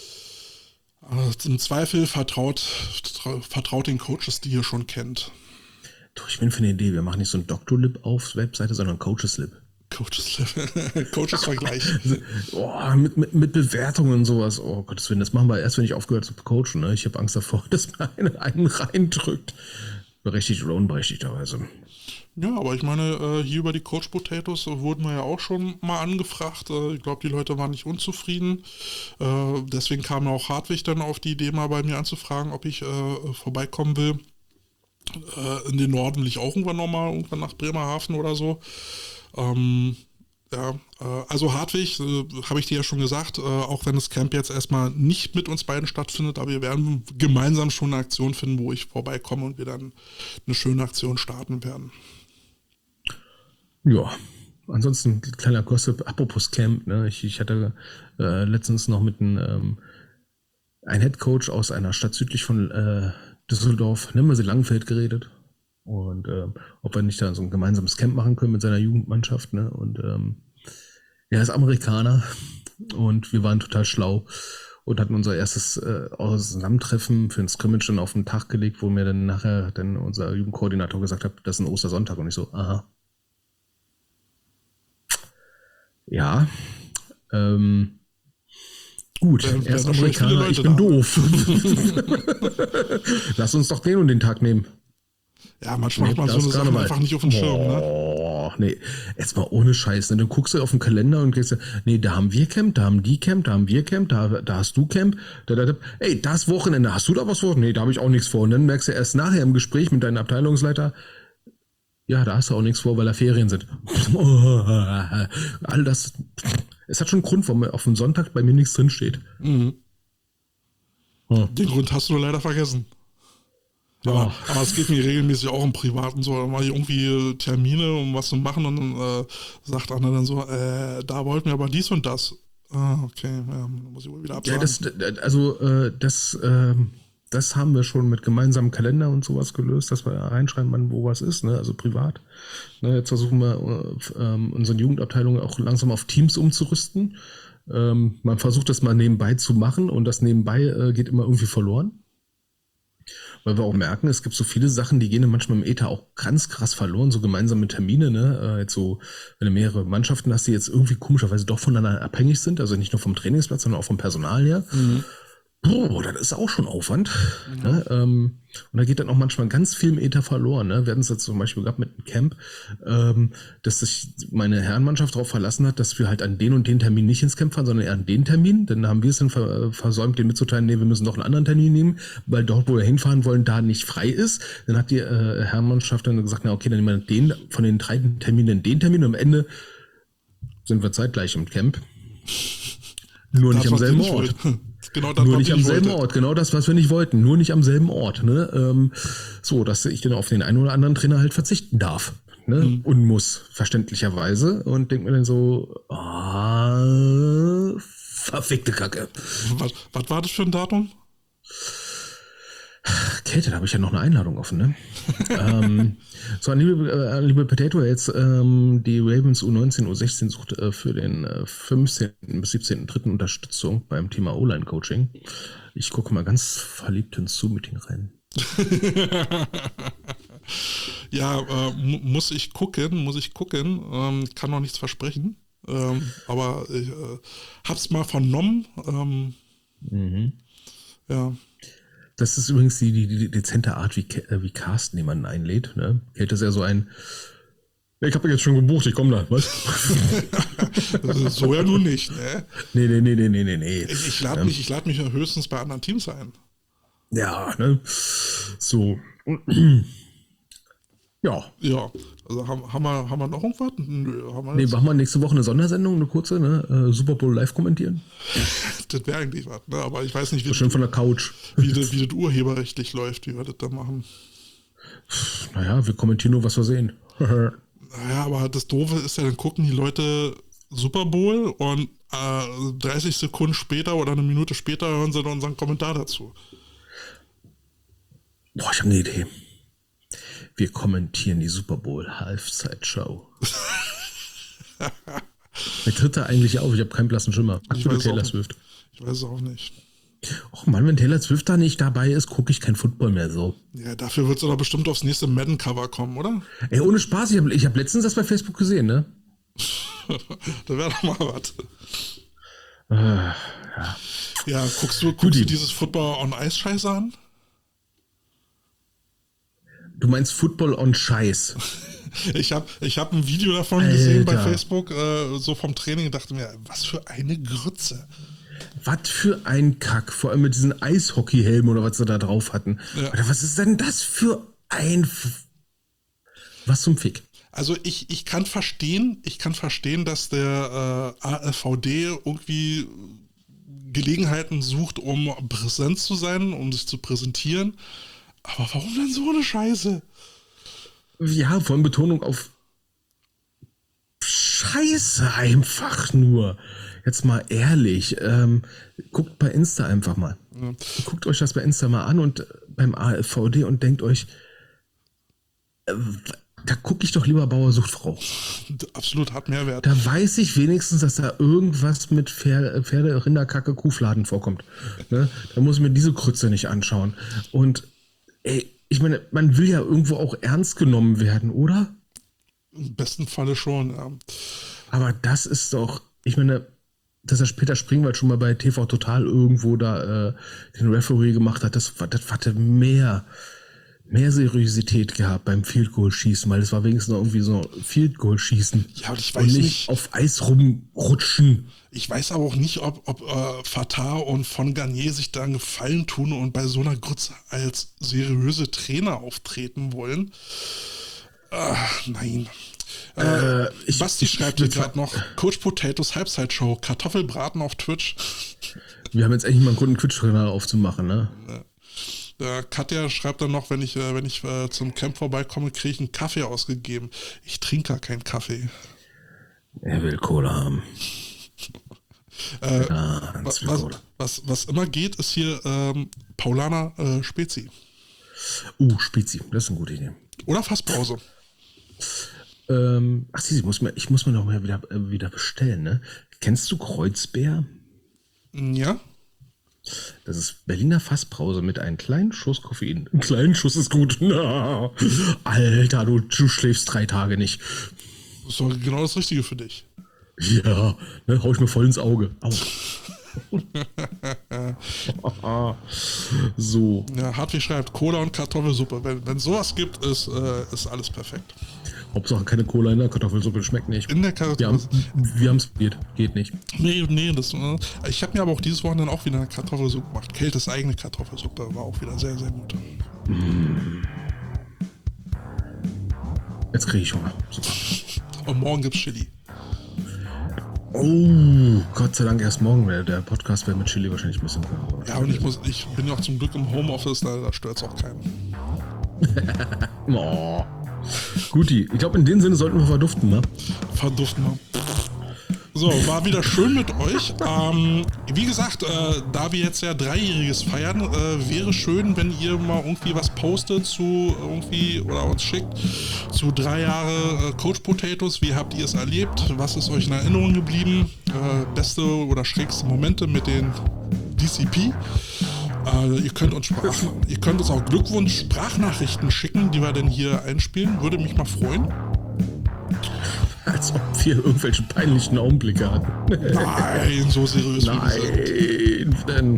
S3: Im Zweifel vertraut den Coaches, die ihr schon kennt.
S1: Du, ich bin für eine Idee. Wir machen nicht so ein Doctor-Lib auf Webseite, sondern Coaches-Lib.
S3: Coaches-Vergleich.
S1: Mit Bewertungen und sowas. Oh Gottes Willen, das machen wir erst, wenn ich aufgehört habe zu coachen. Ne? Ich habe Angst davor, dass man einen reindrückt. Berechtigt oder unberechtigterweise.
S3: Ja, aber ich meine, hier über die Coach Potatoes wurden wir ja auch schon mal angefragt. Ich glaube, die Leute waren nicht unzufrieden. Deswegen kam auch Hartwig dann auf die Idee, mal bei mir anzufragen, ob ich vorbeikommen will. In den Norden will ich auch irgendwann nach Bremerhaven oder so. Also Hartwig, habe ich dir ja schon gesagt, auch wenn das Camp jetzt erstmal nicht mit uns beiden stattfindet, aber wir werden gemeinsam schon eine Aktion finden, wo ich vorbeikomme und wir dann eine schöne Aktion starten werden.
S1: Ja, ansonsten kleiner Gossip, apropos Camp, ne? Ich hatte letztens noch mit einem Headcoach aus einer Stadt südlich von Düsseldorf, nennen wir sie Langenfeld, geredet. Und ob wir nicht da so ein gemeinsames Camp machen können mit seiner Jugendmannschaft. Ne? Und er ist Amerikaner und wir waren total schlau und hatten unser erstes Zusammentreffen für ein Scrimmage dann auf den Tag gelegt, wo mir dann nachher unser Jugendkoordinator gesagt hat, das ist ein Ostersonntag. Und ich so, aha. Ja, gut, er ist Amerikaner, ich bin doof. Lass uns doch den und den Tag nehmen.
S3: Ja, manchmal hat man so eine Sache einfach nicht auf dem Schirm, ne?
S1: nee, jetzt mal ohne Scheiß. Ne? Dann guckst du auf den Kalender und gehst, nee, da haben wir Camp, da haben die Camp, da haben wir Camp, da hast du Camp. Ey, das Wochenende, hast du da was vor? Nee, da habe ich auch nichts vor. Und dann merkst du erst nachher im Gespräch mit deinem Abteilungsleiter, ja, da hast du auch nichts vor, weil da Ferien sind. All das, es hat schon einen Grund, warum auf dem Sonntag bei mir nichts drinsteht.
S3: Den Grund hast du leider vergessen. Aber es geht mir regelmäßig auch im Privaten so, da mache ich irgendwie Termine, um was zu machen und dann sagt Anna dann so, da wollten wir aber dies und das. Okay, ja, muss ich wohl wieder absagen.
S1: Ja, das haben wir schon mit gemeinsamen Kalender und sowas gelöst, dass wir reinschreiben, wann wo was ist, ne? Also privat. Ne, jetzt versuchen wir unsere Jugendabteilung auch langsam auf Teams umzurüsten. Man versucht das mal nebenbei zu machen und das nebenbei geht immer irgendwie verloren. Weil wir auch merken, es gibt so viele Sachen, die gehen manchmal im Ether auch ganz krass verloren, so gemeinsame Termine, ne? Jetzt so, wenn du mehrere Mannschaften hast, die jetzt irgendwie komischerweise doch voneinander abhängig sind, also nicht nur vom Trainingsplatz, sondern auch vom Personal her. Boah, das ist auch schon Aufwand. Ne? Und da geht dann auch manchmal ganz viel im Ether verloren. Ne? Wir hatten es jetzt zum Beispiel gehabt mit einem Camp, dass sich meine Herrenmannschaft darauf verlassen hat, dass wir halt an den und den Termin nicht ins Camp fahren, sondern eher an den Termin. Dann haben wir es dann versäumt, denen mitzuteilen, nee, wir müssen doch einen anderen Termin nehmen, weil dort, wo wir hinfahren wollen, da nicht frei ist. Dann hat die Herrenmannschaft dann gesagt, na okay, dann nehmen wir den von den 3 Terminen den Termin und am Ende sind wir zeitgleich im Camp. Nur nicht am selben Ort.
S3: Genau das,
S1: nur nicht am selben Ort, genau das, was wir nicht wollten, nur nicht am selben Ort. Ne? So, dass ich dann auf den einen oder anderen Trainer halt verzichten darf. Ne? Und muss, verständlicherweise. Und denke mir dann so, verfickte Kacke.
S3: Was war das für ein Datum?
S1: Kälte, da habe ich ja noch eine Einladung offen, ne? So, liebe Potato, jetzt die Ravens U19, U16 sucht für den 15. bis 17.3. Unterstützung beim Thema O-Line-Coaching. Ich gucke mal ganz verliebt ins Zoom-Meeting rein.
S3: Ja, muss ich gucken, kann noch nichts versprechen, aber ich hab's mal vernommen, ja.
S1: Das ist übrigens die dezente Art, wie Carsten jemanden einlädt. Ne? Kälte ist ja so ein, ich habe jetzt schon gebucht, ich komme da, was?
S3: So ja nun nicht, ne?
S1: Nee.
S3: Ich lade mich ja höchstens bei anderen Teams ein.
S1: Ja, ne? So. Ja.
S3: Ja, also haben wir noch irgendwas? Nö,
S1: machen wir nächste Woche eine Sondersendung, eine kurze, ne? Super Bowl live kommentieren.
S3: Das wäre eigentlich was, ne? Aber ich weiß nicht,
S1: wie schön von der Couch.
S3: Wie das urheberrechtlich läuft, wie wir das da machen.
S1: Naja, wir kommentieren nur, was wir sehen.
S3: Naja, aber das Doofe ist ja, dann gucken die Leute Super Bowl und 30 Sekunden später oder eine Minute später hören sie dann unseren Kommentar dazu.
S1: Boah, ich habe eine Idee. Wir kommentieren die Super Bowl Halbzeitshow. Wer tritt da eigentlich auf? Ich habe keinen blassen Schimmer. Taylor Swift.
S3: Ich weiß es auch nicht.
S1: Och Mann, wenn Taylor Swift da nicht dabei ist, gucke ich kein Football mehr so.
S3: Ja, dafür wird es doch bestimmt aufs nächste Madden-Cover kommen, oder?
S1: Ey, ohne Spaß, ich hab letztens das bei Facebook gesehen, ne?
S3: Da wäre doch mal was.
S1: Ja.
S3: Ja, guckst du dieses Football on Ice Scheiße an?
S1: Du meinst Football on Scheiß?
S3: Ich hab ein Video davon gesehen bei Facebook, so vom Training, und dachte mir, was für eine Grütze.
S1: Was für ein Kack, vor allem mit diesen Eishockeyhelmen oder was sie da drauf hatten. Ja. Oder was ist denn das für ein... Was zum Fick?
S3: Also ich kann verstehen, dass der AfVD irgendwie Gelegenheiten sucht, um präsent zu sein, um sich zu präsentieren. Aber warum denn so eine Scheiße?
S1: Ja, vor allem Betonung auf Scheiße einfach nur. Jetzt mal ehrlich, guckt bei Insta einfach mal. Ja. Guckt euch das bei Insta mal an und beim AfVD und denkt euch, da gucke ich doch lieber Bauer sucht Frau.
S3: Absolut, hat Mehrwert.
S1: Da weiß ich wenigstens, dass da irgendwas mit Pferde, Rinderkacke, Kuhfladen vorkommt. Ne? Da muss ich mir diese Krütze nicht anschauen. Und ey, ich meine, man will ja irgendwo auch ernst genommen werden, oder?
S3: Im besten Falle schon, ja.
S1: Aber das ist doch, ich meine, dass er Peter Springwald schon mal bei TV Total irgendwo da den Referee gemacht hat, das war mehr. mehr Seriosität gehabt beim Field Goal Schießen, weil es war wenigstens noch irgendwie so Field Goal Schießen.
S3: Ja, und ich weiß nicht,
S1: auf Eis rumrutschen.
S3: Ich weiß aber auch nicht, ob Fatah und von Garnier sich da einen Gefallen tun und bei so einer Grütze als seriöse Trainer auftreten wollen. Nein. Basti schreibt hier gerade noch, Coach Potatoes Halbzeitshow, Kartoffelbraten auf Twitch.
S1: Wir haben jetzt endlich mal einen guten Twitch-Kanal aufzumachen, ne?
S3: Katja schreibt dann noch, wenn ich zum Camp vorbeikomme, kriege ich einen Kaffee ausgegeben. Ich trinke gar keinen Kaffee.
S1: Er will Cola haben.
S3: Was immer geht, ist hier Paulaner Spezi.
S1: Spezi, das ist eine gute Idee.
S3: Oder Fasspause.
S1: Ich muss mir noch mal wieder bestellen, ne? Kennst du Kreuzbär?
S3: Ja.
S1: Das ist Berliner Fassbrause mit einem kleinen Schuss Koffein. Ein kleinen Schuss ist gut. Alter, du schläfst 3 Tage nicht.
S3: Das ist doch genau das Richtige für dich.
S1: Ja, ne, hau ich mir voll ins Auge. So.
S3: Ja, Hartwig schreibt, Cola und Kartoffelsuppe. Wenn sowas gibt, ist alles perfekt.
S1: Hauptsache keine Cola in der Kartoffelsuppe, schmeckt nicht.
S3: In der Kartoffelsuppe?
S1: Wir haben es probiert, geht nicht.
S3: Nee, ich habe mir aber auch dieses Wochenende auch wieder eine Kartoffelsuppe gemacht. Keltes eigene Kartoffelsuppe, war auch wieder sehr, sehr gut.
S1: Jetzt kriege ich Hunger. Super.
S3: Und morgen gibt's Chili.
S1: Oh, Gott sei Dank erst morgen. Der Podcast wird mit Chili wahrscheinlich ein bisschen.
S3: Ja, und ich bin ja auch zum Glück im Homeoffice, da stört es auch keinen.
S1: Oh. Guti, ich glaube, in dem Sinne sollten wir verduften, ne?
S3: Verduften wir. So, war wieder schön mit euch. Wie gesagt, da wir jetzt ja 3-Jähriges feiern, wäre schön, wenn ihr mal irgendwie was postet zu irgendwie oder uns schickt zu 3 Jahre Coach Potatoes. Wie habt ihr es erlebt? Was ist euch in Erinnerung geblieben? Beste oder schrägste Momente mit den DCP? Ihr könnt uns auch Glückwunsch-Sprachnachrichten schicken, die wir dann hier einspielen. Würde mich mal freuen.
S1: Als ob wir irgendwelche peinlichen Augenblicke hatten.
S3: Nein, so seriös wie wir sind.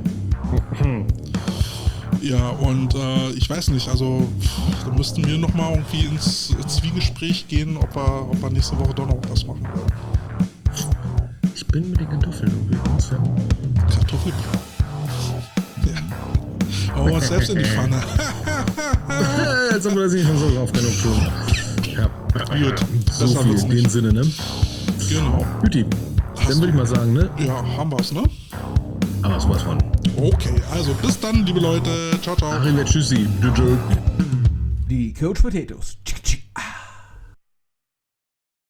S3: Ja, und ich weiß nicht, also da müssten wir nochmal irgendwie ins Zwiegespräch gehen, ob wir nächste Woche doch noch was machen wollen.
S1: Ich bin mit den Kartoffeln übrigens.
S3: Kartoffelbraten. Ja. Oh, selbst in die Pfanne.
S1: Jetzt haben wir das nicht schon so drauf genug tun. Ja.
S3: Gut,
S1: so viel in dem Sinne, ne?
S3: Genau.
S1: Guti, dann würde ich mal sagen, ne?
S3: Ja, haben wir's, ne?
S1: Aber sowas von.
S3: Okay, also bis dann, liebe Leute. Ciao, ciao.
S1: Arrivederci, tschüssi.
S5: Die Coach Potatoes.